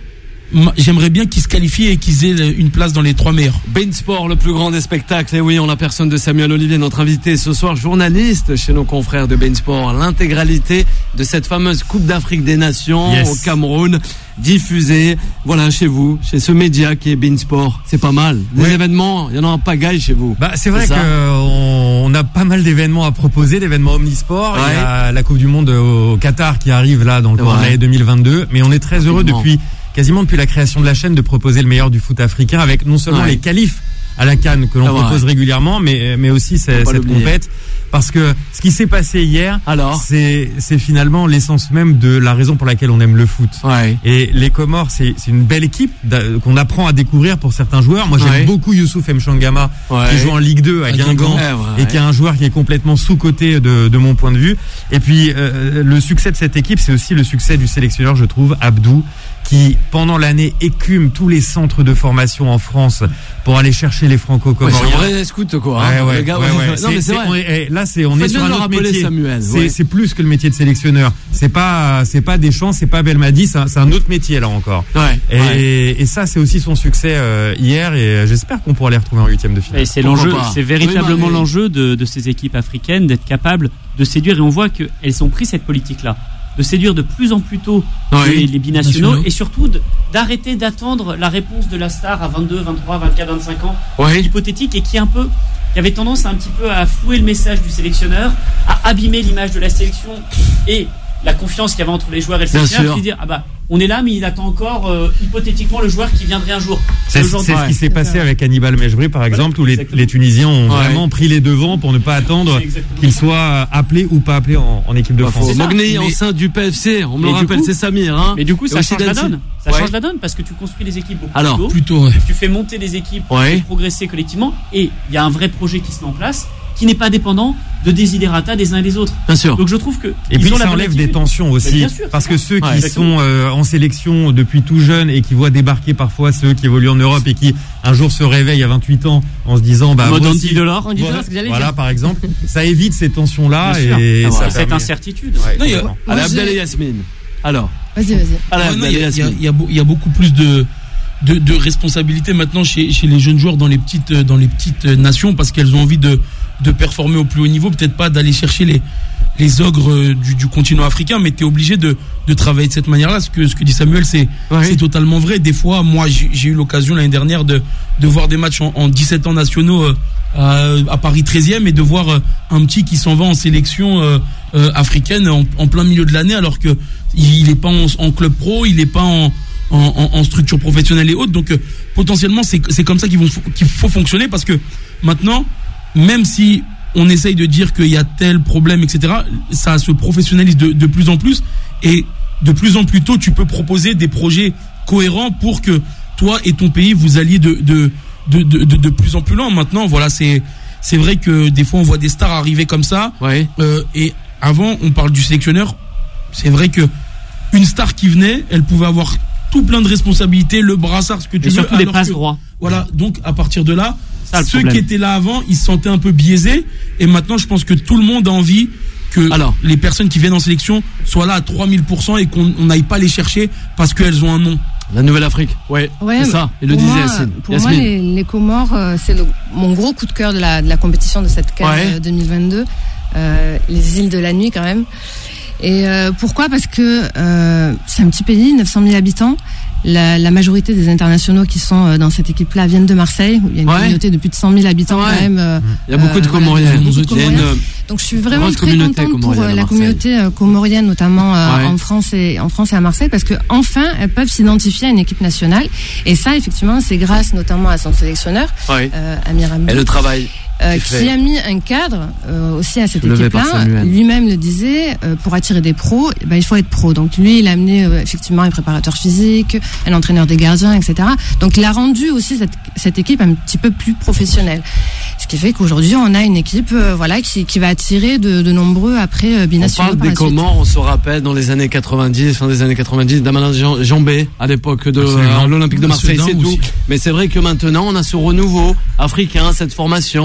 j'aimerais bien qu'ils se qualifient et qu'ils aient une place dans les trois meilleurs. beIN Sport, le plus grand des spectacles. Et oui, on la personne de Samuel Olivier, notre invité ce soir, journaliste chez nos confrères de beIN Sport. L'intégralité de cette fameuse Coupe d'Afrique des Nations yes. au Cameroun, diffusée, voilà, chez vous, chez ce média qui est beIN Sport. C'est pas mal. Des ouais. événements, il y en a en pagaille chez vous. Bah, c'est vrai c'est qu'on on a pas mal d'événements à proposer, d'événements omnisports. Ouais. Il y a la Coupe du Monde au Qatar qui arrive là dans le cours de l'année deux mille vingt-deux. Mais on est très heureux depuis quasiment depuis la création de la chaîne de proposer le meilleur du foot africain avec non seulement ouais. les qualifs à la CAN que l'on ah ouais. propose régulièrement, mais mais aussi c'est, cette compète. Parce que ce qui s'est passé hier, alors c'est c'est finalement l'essence même de la raison pour laquelle on aime le foot. Ouais. Et les Comores, c'est c'est une belle équipe qu'on apprend à découvrir pour certains joueurs. Moi, j'aime ouais. beaucoup Youssouf Mchangama ouais. qui joue en Ligue deux à Guingamp ouais. et qui est un joueur qui est complètement sous-coté de de mon point de vue. Et puis euh, le succès de cette équipe, c'est aussi le succès du sélectionneur, je trouve, Abdou, qui pendant l'année écume tous les centres de formation en France pour aller chercher les franco-comoriens. Ouais, c'est un vrai scout quoi. Hein. Ouais, ouais, gars, ouais, ouais. Non c'est, mais c'est vrai. On est, là c'est on Faites est sur un autre métier. Samuel, c'est, ouais. c'est plus que le métier de sélectionneur. C'est pas c'est pas Deschamps, c'est pas Belmadi, c'est un, c'est un autre métier là encore. Ouais, et, ouais. et ça c'est aussi son succès euh, hier et j'espère qu'on pourra les retrouver en huitième de finale. Et c'est Pourquoi l'enjeu, pas. c'est véritablement oui, bah, l'enjeu de, de ces équipes africaines d'être capables de séduire et on voit qu'elles ont pris cette politique là. De séduire de plus en plus tôt oui, les, les binationaux nationaux. Et surtout de, d'arrêter d'attendre la réponse de la star à vingt-deux, vingt-trois, vingt-quatre, vingt-cinq ans oui. hypothétique et qui est un peu qui avait tendance à un petit peu à flouer le message du sélectionneur, à abîmer l'image de la sélection et la confiance qu'il y avait entre les joueurs et le sélectionneur, qui dire ah bah on est là mais il attend encore euh, hypothétiquement le joueur qui viendrait un jour. C'est, c'est ce qui s'est passé avec Hannibal Mejbri par exemple voilà, où les, les Tunisiens ont ouais. vraiment pris les devants pour ne pas attendre qu'il soit appelé ou pas appelé en, en équipe de bah, France. Mogni en sein du P F C, on me le rappelle, coup, c'est Samir. Hein. Mais du coup ça change la donne. Ça ouais. change la donne parce que tu construis les équipes beaucoup Alors, plus tôt, plutôt, ouais. tu fais monter les équipes, ouais. tu fais progresser collectivement et il y a un vrai projet qui se met en place qui n'est pas dépendant de désiderata des uns et des autres. Bien sûr. Donc je trouve que et puis ça enlève des tensions aussi sûr, parce que ceux ouais, qui sont euh, en sélection depuis tout jeune et qui voient débarquer parfois ceux qui évoluent en Europe et qui un jour se réveillent à vingt-huit ans en se disant bah moi aussi, de l'or, voilà, voilà par exemple, ça évite ces tensions là et ah, ça cette permet... incertitude. Ouais, non, il y a Alaa Abdel Yasmine. Alors, vas-y vas-y. Alors, il y a il y a il y a, il y a beaucoup plus de de, de responsabilité maintenant chez chez les jeunes joueurs dans les petites dans les petites nations parce qu'elles ont envie de de performer au plus haut niveau, peut-être pas d'aller chercher les les ogres du, du continent africain, mais tu es obligé de de travailler de cette manière-là. Ce que ce que dit Samuel, c'est ouais. c'est totalement vrai. Des fois, moi, j'ai, j'ai eu l'occasion l'année dernière de de voir des matchs en, en dix-sept ans nationaux euh, à, à Paris treizième et de voir euh, un petit qui s'en va en sélection euh, euh, africaine en, en plein milieu de l'année, alors que il est pas en, en club pro, il est pas en En, en, en structure professionnelle et autres, donc euh, potentiellement c'est c'est comme ça qu'ils vont qu'il faut fonctionner parce que maintenant, même si on essaye de dire qu'il y a tel problème, et cetera, ça se professionnalise de, de plus en plus et de plus en plus tôt, tu peux proposer des projets cohérents pour que toi et ton pays vous alliez de de de de, de, de plus en plus loin. Maintenant, voilà, c'est c'est vrai que des fois on voit des stars arriver comme ça. Ouais. Euh, et avant, on parle du sélectionneur. C'est vrai que une star qui venait, elle pouvait avoir tout plein de responsabilités, le brassard, ce que tu et veux. Surtout des passes droits. Voilà, donc à partir de là, ça, ceux qui étaient là avant, ils se sentaient un peu biaisés. Et maintenant, je pense que tout le monde a envie que Alors, les personnes qui viennent en sélection soient là à trois mille pour cent et qu'on n'aille pas les chercher parce qu'elles ont un nom. La Nouvelle-Afrique, ouais, ouais c'est ça. Et le disait Yacine. Pour Yasmine. moi, les, les Comores, euh, c'est le, mon gros coup de cœur de la, de la compétition de cette CAN ouais. deux mille vingt-deux. Euh, les îles de la nuit, quand même. Et euh, pourquoi ? Parce que euh, c'est un petit pays, neuf cent mille habitants. La, la majorité des internationaux qui sont dans cette équipe-là viennent de Marseille, où il y a une ouais. communauté de plus de cent mille habitants ouais. quand même. Euh, il y a beaucoup de Comoriens. Voilà, donc je suis vraiment très contente pour la communauté comorienne, notamment euh, ouais. en France et en France et à Marseille, parce que enfin elles peuvent s'identifier à une équipe nationale. Et ça, effectivement, c'est grâce notamment à son sélectionneur, ouais. euh, Amir Abdou. Et le travail. Euh, qui a mis un cadre euh, aussi à cette équipe-là. Lui-même le disait, euh, pour attirer des pros, eh ben, il faut être pro. Donc lui, il a amené euh, effectivement un préparateur physique, un entraîneur des gardiens, et cetera. Donc il a rendu aussi cette, cette équipe un petit peu plus professionnelle. Ce qui fait qu'aujourd'hui, on a une équipe euh, voilà, qui, qui va attirer de, de nombreux après euh, binationaux. On parle des Comores, on se rappelle dans les années quatre-vingt-dix, fin des années quatre-vingt-dix, d'Amalan Jambé à l'époque de euh, l'Olympique de Marseille, c'est tout. Mais c'est vrai que maintenant, on a ce renouveau africain, cette formation.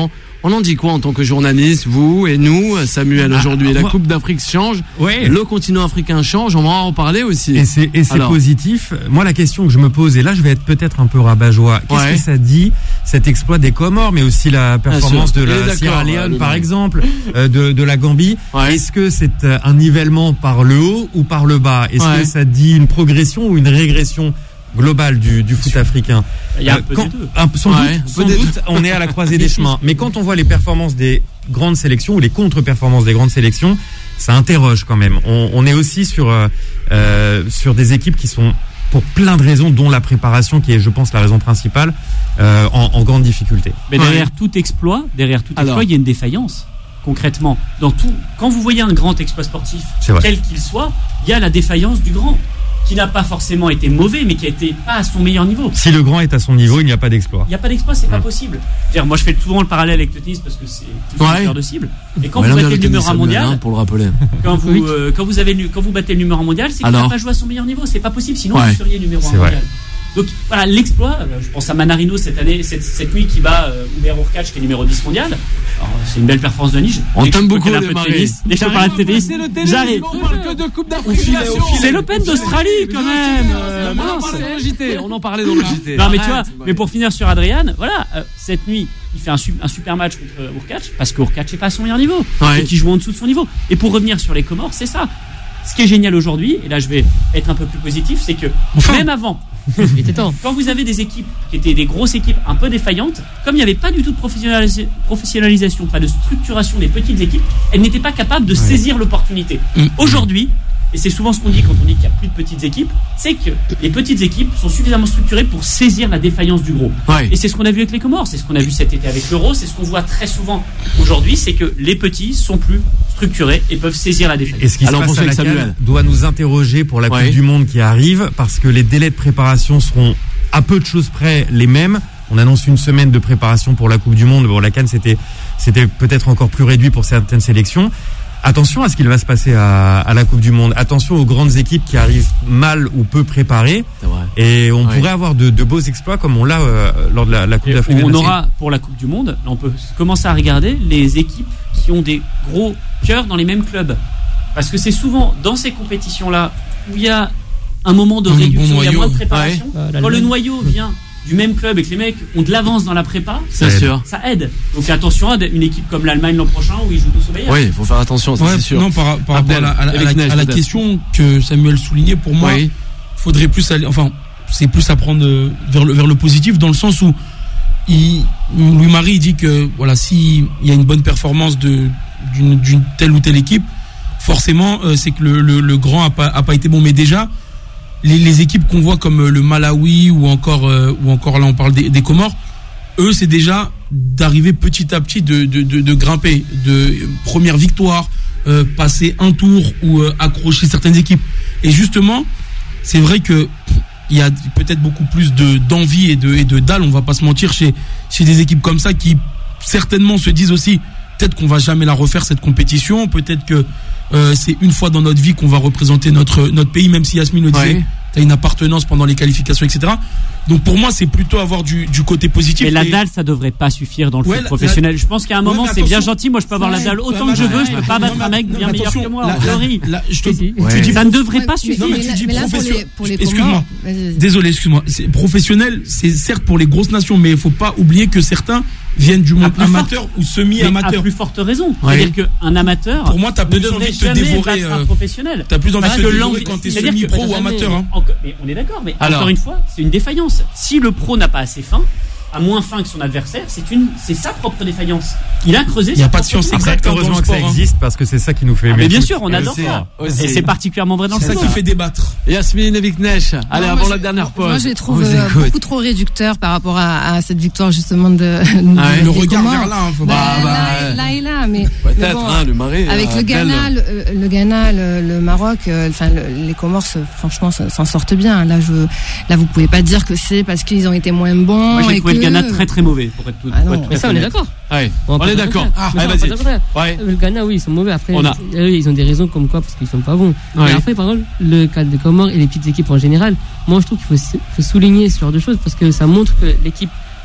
On en dit quoi en tant que journaliste, vous et nous, Samuel, Ah, aujourd'hui? La moi- Coupe d'Afrique change, Ouais. le continent africain change, on va en reparler aussi. Et c'est, et c'est Alors. positif. Moi, la question que je me pose, et là, je vais être peut-être un peu rabat-joie. Qu'est-ce Ouais. que ça dit, cet exploit des Comores, mais aussi la performance sûr. de Il est la d'accord, Sierra euh, Leone, le par mec. exemple, euh, de, de la Gambie? Ouais. Est-ce que c'est euh, un nivellement par le haut ou par le bas? Est-ce Ouais. que ça dit une progression ou une régression globale du, du foot africain? Il y a un Euh, peu quand- des deux. un- sans Ouais, doute, un peu sans des doute, on est à la croisée des chemins. Mais quand on voit les performances des grandes sélections ou les contre-performances des grandes sélections, ça interroge quand même. On, on est aussi sur euh, euh, sur des équipes qui sont, pour plein de raisons, dont la préparation, qui est, je pense, la raison principale, euh, en, en grande difficulté. Mais derrière tout exploit, derrière tout Alors. exploit, il y a une défaillance. Concrètement, dans tout, quand vous voyez un grand exploit sportif, C'est vrai. quel qu'il soit, il y a la défaillance du grand, qui n'a pas forcément été mauvais, mais qui a été pas à son meilleur niveau. Si le grand est à son niveau, il n'y a pas d'exploit. Il n'y a pas d'exploit, c'est pas Ouais. possible. C'est-à-dire, moi, je fais souvent le parallèle avec le tennis parce que c'est plus Ouais. un cœur de cible. Et quand Ouais, vous là, battez le le numéro tennis, un Samuel, mondial, hein, pour le rappeler. quand vous, Oui. euh, quand vous avez le- quand vous battez le numéro un mondial, c'est qu'il Alors. n'a pas joué à son meilleur niveau. C'est pas possible, sinon Ouais. vous seriez numéro un C'est vrai. mondial. Donc voilà, l'exploit, euh, je pense à Manarino cette année, cette, cette nuit qui bat euh, Hubert Hurkacz qui est numéro dix mondial. Alors, c'est une belle performance de Niche. On Dès que t'aime je peux beaucoup, parler un peu de Desmarais. tennis, dès que je peux parler de tennis, C'est le tennis, j'arrive. on parle que de Coupe d'Afrique. Au filet, Nation. au filet. C'est l'Open d'Australie quand même. euh, On en mince. parlait dans le J T. On en parlait dans le J T. Non mais tu vois, Arrête, mais pour finir sur Adrian, voilà, euh, cette nuit, il fait un, su- un super match contre euh, Hurkacz parce que Hurkacz n'est pas à son meilleur niveau Ouais. et qu'il joue en dessous de son niveau. Et pour revenir sur les Comores, c'est ça. Ce qui est génial aujourd'hui, et là je vais être un peu plus positif, c'est que même avant, Il était temps. quand vous avez des équipes qui étaient des grosses équipes un peu défaillantes, comme il n'y avait pas du tout de professionnalisa- professionnalisation, pas de structuration des petites équipes, elles n'étaient pas capables de saisir l'opportunité. Mm. Aujourd'hui, et c'est souvent ce qu'on dit quand on dit qu'il n'y a plus de petites équipes, c'est que les petites équipes sont suffisamment structurées pour saisir la défaillance du gros. Ouais. Et c'est ce qu'on a vu avec les Comores, c'est ce qu'on a vu cet été avec l'Euro, c'est ce qu'on voit très souvent aujourd'hui, c'est que les petits sont plus structurés et peuvent saisir la défaillance. Et ce qui Alors, se pour passe à ça, la avec CAN Samuel. doit nous interroger pour la Ouais. Coupe du Monde qui arrive, parce que les délais de préparation seront à peu de choses près les mêmes. On annonce une semaine de préparation pour la Coupe du Monde. Bon, la CAN, c'était, c'était peut-être encore plus réduit pour certaines sélections. Attention à ce qu'il va se passer à, à la Coupe du Monde. Attention aux grandes équipes qui arrivent mal ou peu préparées. C'est vrai. Et on Ouais. pourrait avoir de, de beaux exploits comme on l'a euh, lors de la, la Coupe Et d'Afrique des on Nations. aura pour la Coupe du Monde, là on peut commencer à regarder les équipes qui ont des gros cœurs dans les mêmes clubs. Parce que c'est souvent dans ces compétitions-là où il y a un moment de Un bon réduction, il y a noyau. moins de préparation. Ouais. Euh, Quand l'Allemagne. le noyau vient du même club et que les mecs ont de l'avance dans la prépa, C'est aide. sûr. ça aide. Donc attention à une équipe comme l'Allemagne l'an prochain où ils jouent tous au Bayern. Oui, il faut faire attention, ça Ouais, c'est sûr. non, par, par rapport Abdel, à la, à la- à la- avec Neige, à la peut-être. question que Samuel soulignait, pour moi, Oui. faudrait plus aller, enfin, c'est plus à prendre euh, vers le, vers le positif, dans le sens où il, Louis-Marie il dit que voilà, si il y a une bonne performance de d'une, d'une telle ou telle équipe, forcément, euh, c'est que le, le, le grand a pas, a pas été bon. Mais déjà, les, les équipes qu'on voit comme euh, le Malawi ou encore, euh, ou encore là, on parle des, des Comores, eux, c'est déjà d'arriver petit à petit, de, de, de, de grimper, de euh, première victoire, euh, passer un tour ou euh, accrocher certaines équipes. Et justement, c'est vrai que il y a peut-être beaucoup plus de d'envie et de et de dalle, on va pas se mentir, chez chez des équipes comme ça qui certainement se disent aussi peut-être qu'on va jamais la refaire cette compétition, peut-être que euh, c'est une fois dans notre vie qu'on va représenter notre notre pays, même si Yasmine le disait, Ouais. t'as une appartenance pendant les qualifications, et cetera. Donc pour moi, c'est plutôt avoir du du côté positif. Mais la Et- dalle, ça devrait pas suffire dans le Ouais, foot la- professionnel. Je pense qu'à un Ouais, moment, mais c'est bien attention. gentil. Moi, je peux avoir la dalle autant Ouais, que je mais- veux. Je peux pas non, battre un mais- mec non, bien mais meilleur attention, que moi. la- En la- théorie. la- je te- Si, si. tu Ouais. dis Ça ne devrait Ouais, pas mais- suffire. Non, mais tu dis là, pour profession- les, pour les Excuse-moi. Comores, vas-y, vas-y. Désolé, excuse-moi. C'est professionnel, c'est certes pour les grosses nations, mais il faut pas oublier que certains viennent du monde plus amateur ou Mais semi-amateur. à plus forte raison. Ouais. C'est-à-dire qu'un amateur Pour moi, t'as ne plus devrait envie de te jamais dévorer. battre un euh, professionnel. T'as plus envie Parce de te que dévorer l'envie- quand t'es c'est-à-dire que- semi-pro ou jamais- amateur. Hein. Encore- mais on est d'accord, mais Alors. encore une fois, c'est une défaillance. Si le pro n'a pas assez faim, a moins faim que son adversaire, c'est une, c'est sa propre défaillance. Il a creusé. Il y a sa pas de propre science défaillance. exacte. Heureusement dans le que ça sport, hein. existe, parce que c'est ça qui nous fait Ah, aimer mais le bien foot. sûr, on adore Aussi, ça. aussi. Et c'est particulièrement vrai dans le C'est ça foot. qui fait débattre. Yasmine et Viknesh. Allez, Non, avant moi, la je- dernière pause. Moi, je les trouve on vous euh, écoute. beaucoup trop réducteurs par rapport à, à cette victoire justement de. Ah ouais. des Le regard Comores. vers là, hein, faut Bah, pas- bah, là, ouais. là et là, mais, mais Peut-être, bon, hein, le Marais. avec euh, le Abdel. Ghana, le, le Ghana, le, le Maroc, euh, enfin le- les Comores, euh, franchement, ça- s'en sortent bien. Là, je, là, vous pouvez pas dire que c'est parce qu'ils ont été moins bons. Moi, j'ai et trouvé le que- Ghana très très mauvais pour être tout. Ah pour non. être tout Mais à ça, fait on est honnête. d'accord. Ouais. On On va est pas d'accord. dire Ah, le allez, contraire. vas-y. On va pas dire le Ouais. contraire. Le Ghana, oui, ils sont mauvais. Après, On a- eux, ils ont des raisons comme quoi, parce qu'ils sont pas bons. Ouais. Mais après, par exemple, le cas des Comores et les petites équipes en général, moi, je trouve qu'il faut, faut souligner ce genre de choses parce que ça montre que l'équipe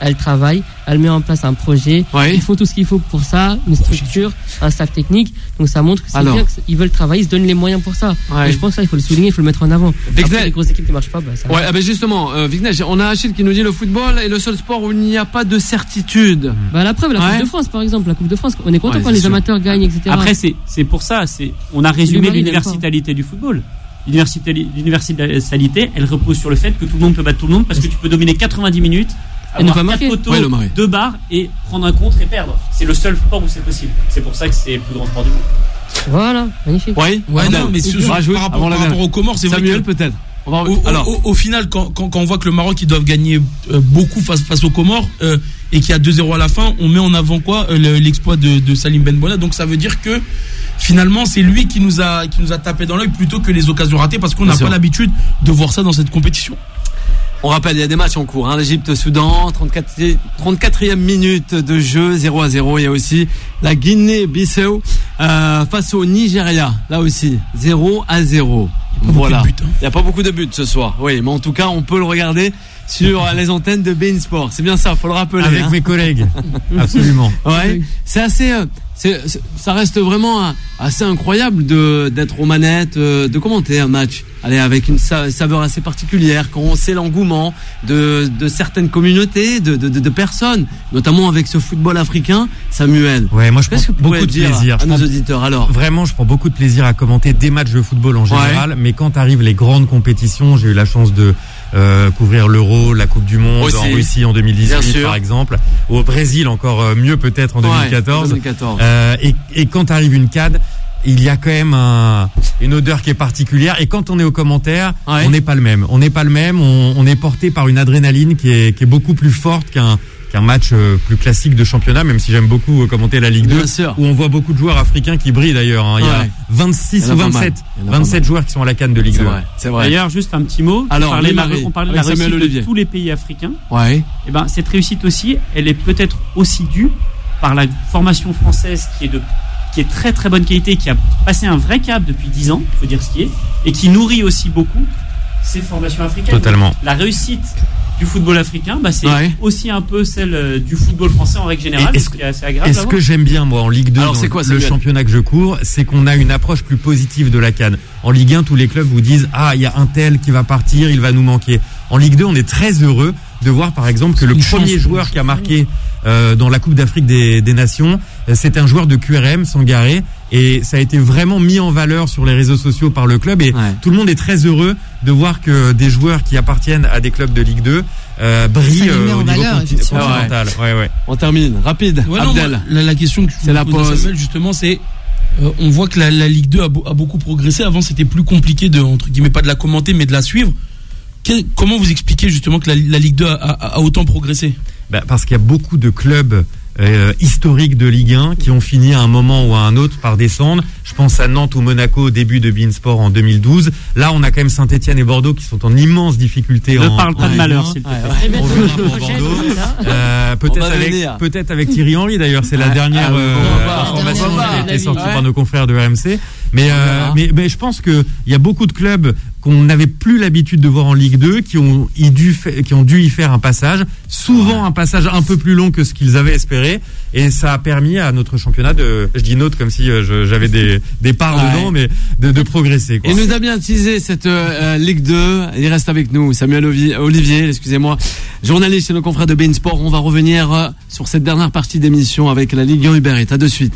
elle travaille, elle met en place un projet, ouais. ils font tout ce qu'il faut pour ça, une structure, un staff technique, donc ça montre que c'est Alors. bien qu'ils veulent travailler, ils se donnent les moyens pour ça. Ouais. Et je pense que ça, il faut le souligner, il faut le mettre en avant. Vignesh. Après, les grosses équipes qui marchent pas, bah, ça. Ouais, ah ben justement, euh, Vignesh, on a Achille qui nous dit le football est le seul sport où il n'y a pas de certitude. Bah, la preuve, la Ouais. Coupe de France, par exemple, la Coupe de France, on est content Ouais, quand c'est les sûr. amateurs gagnent, et cetera. Après, c'est, c'est pour ça, c'est, on a résumé Le mari, il aime l'universalité du football. L'universalité, l'universalité, elle repose sur le fait que tout le monde peut battre tout le monde parce que tu peux dominer quatre-vingt-dix minutes, Et ne avoir pas quatre marquer. poteaux, Ouais, le mari. deux barres et prendre un contre et perdre. C'est le seul sport où c'est possible. C'est pour ça que c'est le plus grand sport du monde. Voilà, magnifique. Oui, Ouais, non, mais ce- par rajoute rapport, avant la par rapport dernière. aux Comores, c'est vrai Samuel que peut-être. On va... au, au- Alors, au, au final, quand, quand, quand on voit que le Maroc ils doivent gagner euh, beaucoup face, face aux Comores euh, et qu'il y a deux zéro à la fin, on met en avant quoi euh, le- l'exploit de, de Salim Benbonna. Donc ça veut dire que finalement c'est lui qui nous a qui nous a tapé dans l'œil plutôt que les occasions ratées parce qu'on Bien n'a sûr. pas l'habitude de voir ça dans cette compétition. on rappelle, il y a des matchs en cours. Hein. L'Égypte-Soudan, trente-quatre, trente-quatrième minute de jeu, zéro à zéro. Il y a aussi la Guinée-Bissau euh, face au Nigeria. Là aussi, zéro à zéro. Voilà. Il n'y a pas beaucoup de buts ce soir. Oui, mais en tout cas, on peut le regarder sur les antennes de beIN Sport. C'est bien ça, faut le rappeler. Avec hein. mes collègues. Absolument. Ouais. C'est assez. euh, C'est, c'est- ça reste vraiment euh, assez incroyable de d'être aux manettes, euh, de commenter un match. Allez, avec une sa- saveur assez particulière, quand on sait l'engouement de, de certaines communautés, de, de, de, de personnes, notamment avec ce football africain. Samuel. Ouais, moi je prends Qu'est-ce que vous beaucoup pouvez de dire plaisir. à Je nos prends- auditeurs alors. Vraiment, je prends beaucoup de plaisir à commenter des matchs de football en général, mais quand arrivent les grandes compétitions, j'ai eu la chance de euh, couvrir l'Euro, la Coupe du Monde Aussi. en Russie en deux mille Bien dix-huit sûr. par exemple, ou au Brésil encore euh, mieux peut-être en deux mille quatorze. Ouais, deux mille quatorze. Euh, et, et quand arrive une C A D, il y a quand même un, une odeur qui est particulière. Et quand on est aux commentaires, Ouais. on n'est pas le même. On n'est pas le même. On, on est porté par une adrénaline qui est, qui est beaucoup plus forte qu'un qu'un match euh, plus classique de championnat, même si j'aime beaucoup euh, commenter la Ligue Bien deux, sûr. où on voit beaucoup de joueurs africains qui brillent d'ailleurs. Hein. Il y a Ouais. vingt-six Il y en a ou pas mal. vingt-sept, Il y en a pas vingt-sept mal. joueurs qui sont à la CAN de Ligue C'est deux. vrai, c'est vrai. D'ailleurs, juste un petit mot. Alors, on parlait, de la, Louis-Marie, on parlait de avec la Samuel réussite Olivier. de tous les pays africains. Ouais. Et ben, cette réussite aussi, elle est peut-être aussi due par la formation française qui est de qui est très très bonne qualité, qui a passé un vrai cap depuis dix ans, il faut dire ce qui est, et qui nourrit aussi beaucoup ces formations africaines. Totalement. La réussite du football africain, bah, c'est Ouais. aussi un peu celle euh, du football français en règle générale, Et est-ce ce qui est assez agréable Et à ce voir. que j'aime bien, moi, en Ligue deux, Alors, dans c'est quoi, le Samuel championnat que je cours, c'est qu'on a une approche plus positive de la CAN. En Ligue un, tous les clubs vous disent « Ah, il y a un tel qui va partir, il va nous manquer ». En Ligue deux, on est très heureux de voir, par exemple, que le Une premier chance, joueur une qui a marqué euh, dans la Coupe d'Afrique des, des Nations, euh, c'est un joueur de Q R M, Sangaré, et ça a été vraiment mis en valeur sur les réseaux sociaux par le club, et Ouais. tout le monde est très heureux de voir que des joueurs qui appartiennent à des clubs de Ligue deux euh, brillent Ça les met euh, en au niveau valeur, conti- effectivement. continental. Ouais, ouais. On termine. Rapide. Ouais, non, Abdel. moi, la, la question que je C'est la voulais poser à pause. Samuel, justement, c'est euh, on voit que la, la Ligue deux a, beau- a beaucoup progressé. Avant, c'était plus compliqué de, entre guillemets, pas de la commenter, mais de la suivre. Quel- comment vous expliquez justement que la, la Ligue deux a, a- a autant progressé? Bah, parce qu'il y a beaucoup de clubs euh, historiques de Ligue un qui ont fini à un moment ou à un autre par descendre. Je pense à Nantes ou Monaco au début de beIN Sport en deux mille douze. Là, on a quand même Saint-Etienne et Bordeaux qui sont en immense difficulté. Ne en, parle pas en de Ligue malheur, un. s'il te Ouais, plaît. ouais. On verra pour Bordeaux. Euh, On peut-être va avec venir. peut-être avec Thierry Henry d'ailleurs, c'est la Ouais. dernière Ah oui, euh, on va voir. information On va qui a voir. été sortie Ouais. par nos confrères de R M C. Mais, On euh, verra. mais mais je pense que il y a beaucoup de clubs qu'on n'avait plus l'habitude de voir en Ligue deux qui ont y dû fa- qui ont dû y faire un passage, souvent un passage un peu plus long que ce qu'ils avaient espéré, et ça a permis à notre championnat de, je dis notre comme si euh, je- j'avais des des parts Ouais. dedans, mais de, de progresser, quoi. Il nous a bien teasé cette euh, Ligue deux. Il reste avec nous, Samuel Ovi- Olivier, excusez-moi, journaliste chez nos confrères de beIN Sport. On va revenir euh, sur cette dernière partie d'émission avec la Ligue un Uber Eats. À de suite.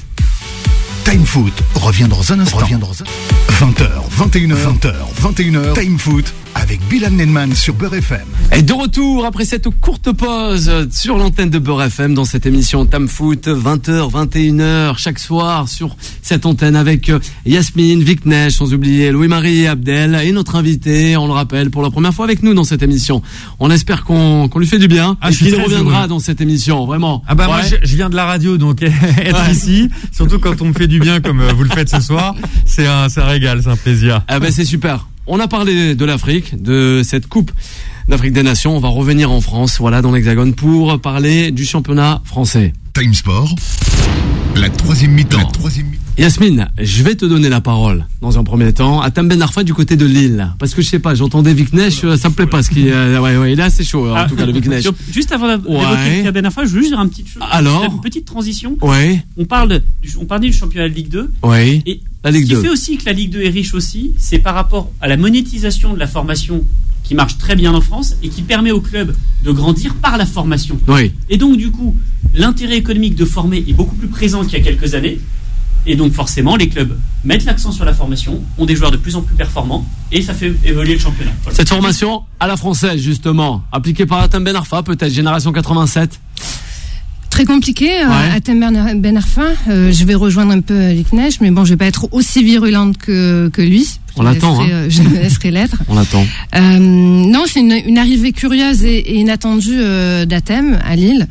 Time Foot revient dans un instant. Revient dans un... vingt heures, vingt et une heures, vingt heures, vingt et une heures. Time Foot avec Bilal Nenman sur Beurre F M. Et de retour après cette courte pause sur l'antenne de Beurre F M dans cette émission Tam Foot, vingt heures, vingt et une heures chaque soir sur cette antenne avec euh, Yasmine, Vignesh, sans oublier Louis-Marie et Abdel et notre invité, on le rappelle, pour la première fois avec nous dans cette émission. On espère qu'on qu'on lui fait du bien Ah, et je suis qu'il très reviendra heureux. dans cette émission, vraiment. Ah bah moi Ouais. je, je viens de la radio, donc être Ouais. ici, surtout quand on me fait du bien comme euh, vous le faites ce soir, c'est un, c'est un régal, c'est un plaisir. Ah ben c'est super. On a parlé de l'Afrique, de cette Coupe d'Afrique des Nations. On va revenir en France, voilà, dans l'Hexagone, pour parler du championnat français. Time Sport, la troisième mi-temps. La troisième mi-temps. Yasmine, je vais te donner la parole dans un premier temps. Atem Ben Arfa du côté de Lille, parce que je sais pas, j'entendais Viknesh, ça me plaît pas ce qui, euh, ouais, ouais, il est assez chaud en ah, tout cas le Viknesh. Juste avant d'évoquer ouais. Ben Arfa, je veux juste dire un petit chose. Alors, une petite transition. Ouais. On parle, du, on parlait du championnat de Ligue deux. Ouais. Et la Ligue ce qui deux. fait aussi que la Ligue deux est riche aussi, c'est par rapport à la monétisation de la formation qui marche très bien en France et qui permet aux clubs de grandir par la formation. Oui. Et donc du coup, l'intérêt économique de former est beaucoup plus présent qu'il y a quelques années. Et donc forcément, les clubs mettent l'accent sur la formation, ont des joueurs de plus en plus performants, et ça fait évoluer le championnat. Voilà. Cette formation à la française, justement, appliquée par Atem Ben Arfa, peut-être génération quatre-vingt-sept. Très compliqué, ouais. euh, Atem Ben Arfa. Euh, je vais rejoindre un peu Viknesh, mais bon, je vais pas être aussi virulente que que lui. On l'attend, hein. euh, Je me laisserai l'être. On l'attend. Euh, non, c'est une, une arrivée curieuse et, et inattendue euh, d'Atem à Lille.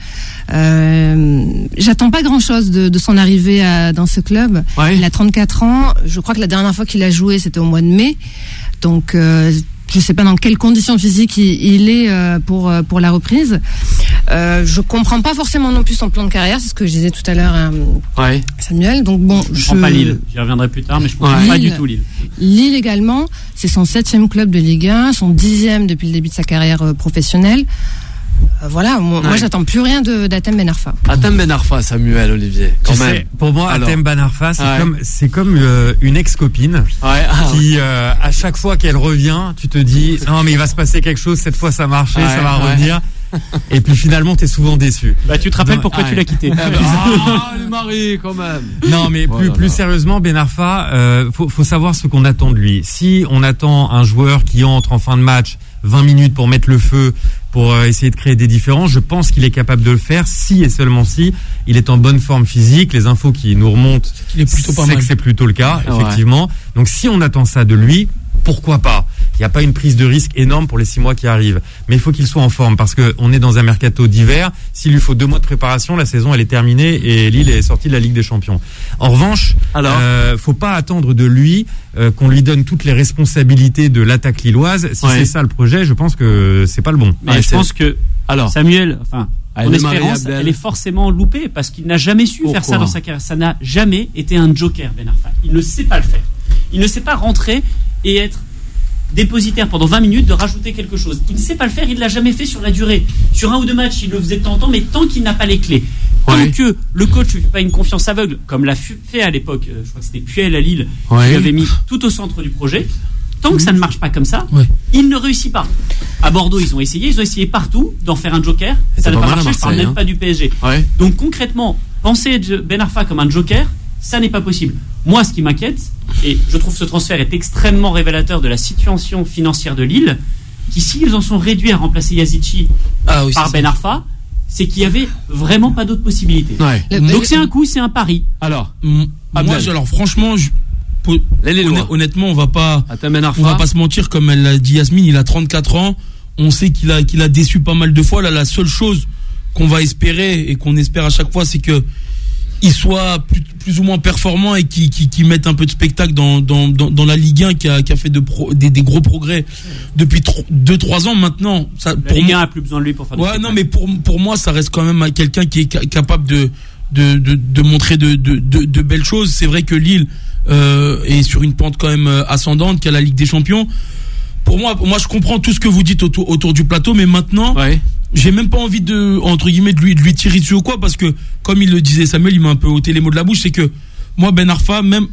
Euh, j'attends pas grand-chose de, de son arrivée à, dans ce club. Ouais. Il a trente-quatre ans. Je crois que la dernière fois qu'il a joué, c'était au mois de mai. Donc, euh, je sais pas dans quelles conditions physiques il, il est euh, pour pour la reprise. Euh, je comprends pas forcément non plus son plan de carrière, c'est ce que je disais tout à l'heure à ouais. Samuel. Donc bon, je je comprends pas Lille. J'y reviendrai plus tard, mais je comprends ouais. pas Lille, du tout Lille. Lille également, c'est son septième club de Ligue un, son dixième depuis le début de sa carrière euh, professionnelle. Euh, voilà, moi, ouais. moi j'attends plus rien de d'Atem Ben Arfa. Atem Ben Arfa, Samuel, Olivier. Quand tu même. sais, pour moi, Alors. Atem Ben Arfa, c'est Ouais. comme c'est comme euh, une ex-copine Ouais. Ah, qui, euh, à chaque fois qu'elle revient, tu te dis non mais il va se passer quelque chose. Cette fois, ça a marché, Ouais, ça va ouais. revenir. Et puis finalement, t'es souvent déçu. Bah, tu te rappelles Non, pourquoi ouais. tu l'as quitté. Ah, bah, ah, les maris, quand même. Non, mais Oh plus, là plus là. sérieusement, Ben Arfa, euh, faut, faut savoir ce qu'on attend de lui. Si on attend un joueur qui entre en fin de match vingt minutes pour mettre le feu, pour euh, essayer de créer des différences, je pense qu'il est capable de le faire si et seulement si il est en bonne forme physique. Les infos qui nous remontent, Il est plutôt pas c'est mal. que c'est plutôt le cas, Ah ouais. effectivement. Donc si on attend ça de lui, pourquoi pas? Il n'y a pas une prise de risque énorme pour les six mois qui arrivent. Mais il faut qu'il soit en forme parce que on est dans un mercato d'hiver. S'il lui faut deux mois de préparation, la saison elle est terminée et Lille est sortie de la Ligue des Champions. En revanche, Alors euh, faut pas attendre de lui euh, qu'on lui donne toutes les responsabilités de l'attaque lilloise. Si Ouais. c'est ça le projet, je pense que c'est pas le bon. Mais Ouais, je c'est- pense que Alors. Samuel, enfin, Ah, mon il est marié, espérance, Abdel. elle est forcément loupée parce qu'il n'a jamais su Pourquoi faire ça dans sa carrière. Ça n'a jamais été un joker, Ben Arfa. Il ne sait pas le faire. Il ne sait pas rentrer et être dépositaire pendant vingt minutes de rajouter quelque chose. Il ne sait pas le faire, il ne l'a jamais fait sur la durée. Sur un ou deux matchs, il le faisait de temps en temps, mais tant qu'il n'a pas les clés. Tant Ouais. que le coach ne fait pas une confiance aveugle, comme l'a fait à l'époque, euh, je crois que c'était Puel à Lille, Ouais. qui avait mis tout au centre du projet, tant que ça ne marche pas comme ça, Ouais. il ne réussit pas. À Bordeaux, ils ont essayé, ils ont essayé partout d'en faire un joker, C'est ça n'a pas pas mal à marché, je parle Marseille, même hein. pas du P S G. Ouais. Donc concrètement, penser Ben Arfa comme un joker, ça n'est pas possible. Moi, ce qui m'inquiète, et je trouve que ce transfert est extrêmement révélateur de la situation financière de Lille, qui s'ils en sont réduits à remplacer Yazici Ah oui, par c'est Ben ça. Arfa, c'est qu'il y avait vraiment pas d'autres possibilités. Ouais. Le- Donc le- c'est un coup, c'est un pari. Alors, M- Abdel. Moi, je- alors franchement, je- pour- les Lillois. honn- honnêtement, on va pas, Atem Ben Arfa. on va pas se mentir, comme elle l'a dit Yasmine, il a trente-quatre ans. On sait qu'il a, qu'il a déçu pas mal de fois. Là, la seule chose qu'on va espérer et qu'on espère à chaque fois, c'est que il soit plus, plus ou moins performant et qui qui, qui mette un peu de spectacle dans dans dans, dans la Ligue un qui a qui a fait de pro, des, des gros progrès depuis deux trois ans maintenant. Ça, La pour Ligue moi- un a plus besoin de lui pour faire du Ouais, spectacle. non, mais pour, pour moi, ça reste quand même quelqu'un qui est ca- capable de, de, de, de montrer de, de, de, de belles choses. C'est vrai que Lille euh, est sur une pente quand même euh, ascendante, qui a la Ligue des Champions. Pour moi, moi, je comprends tout ce que vous dites autour, autour du plateau, mais maintenant, Ouais. j'ai même pas envie de, entre guillemets, de lui, de lui tirer dessus ou quoi, parce que, comme il le disait Samuel, il m'a un peu ôté les mots de la bouche, c'est que moi, Ben Arfa, même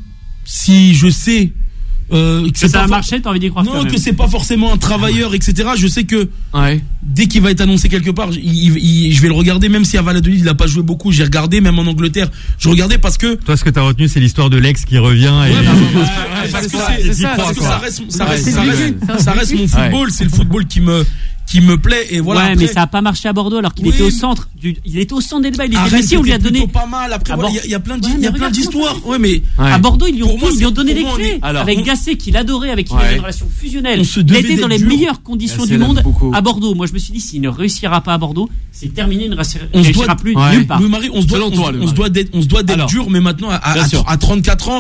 si je sais euh, que Que c'est ça pas a for- marché, t'as envie d'y croire quand non, même. que c'est pas forcément un travailleur, et cetera. Je sais que Ouais. dès qu'il va être annoncé quelque part, il, il- il- je vais le regarder, même si à Valladolid il a pas joué beaucoup. J'ai regardé, même en Angleterre, je regardais parce que Toi, ce que t'as retenu, c'est l'histoire de l'ex qui revient. Et... Ouais, bah, bah, ouais, parce c'est que ça, c'est- c'est c'est ça, parce c'est que ça. ça reste, ça Ouais, reste, c'est ça reste, vécu. ça reste mon football, c'est le football qui me, qui me plaît et voilà. ouais, après, mais ça a pas marché à Bordeaux alors qu'il Oui, était au mais- centre. Du, il était au centre des débats. Il était Arrête, blessé, on lui a c'était donné. plutôt pas mal. Après, Ah voilà, bon il y a- il y a plein de, Ouais, il y a mais plein regarde d'histoires. comment ça Ouais, mais Ouais. À Bordeaux, ils lui ont, Pour moi, tout, ils lui ont c'est- donné pour les moi, on clés. est- alors, avec on- Gasset qu'il adorait, avec qui il Ouais. avait une relation fusionnelle. On se Il a devait été dans d'être les dur. meilleures conditions Gasset du l'aime monde beaucoup. à Bordeaux. Moi, je me suis dit, s'il ne réussira pas à Bordeaux, c'est terminé, il ne réussira On se réussira doit- plus Ouais. nulle part. le mari, on se doit, Selon on, toi, se- le on se mari. doit d'être, on se doit d'être Alors, dur, mais maintenant à, à, bien sûr. à trente-quatre ans,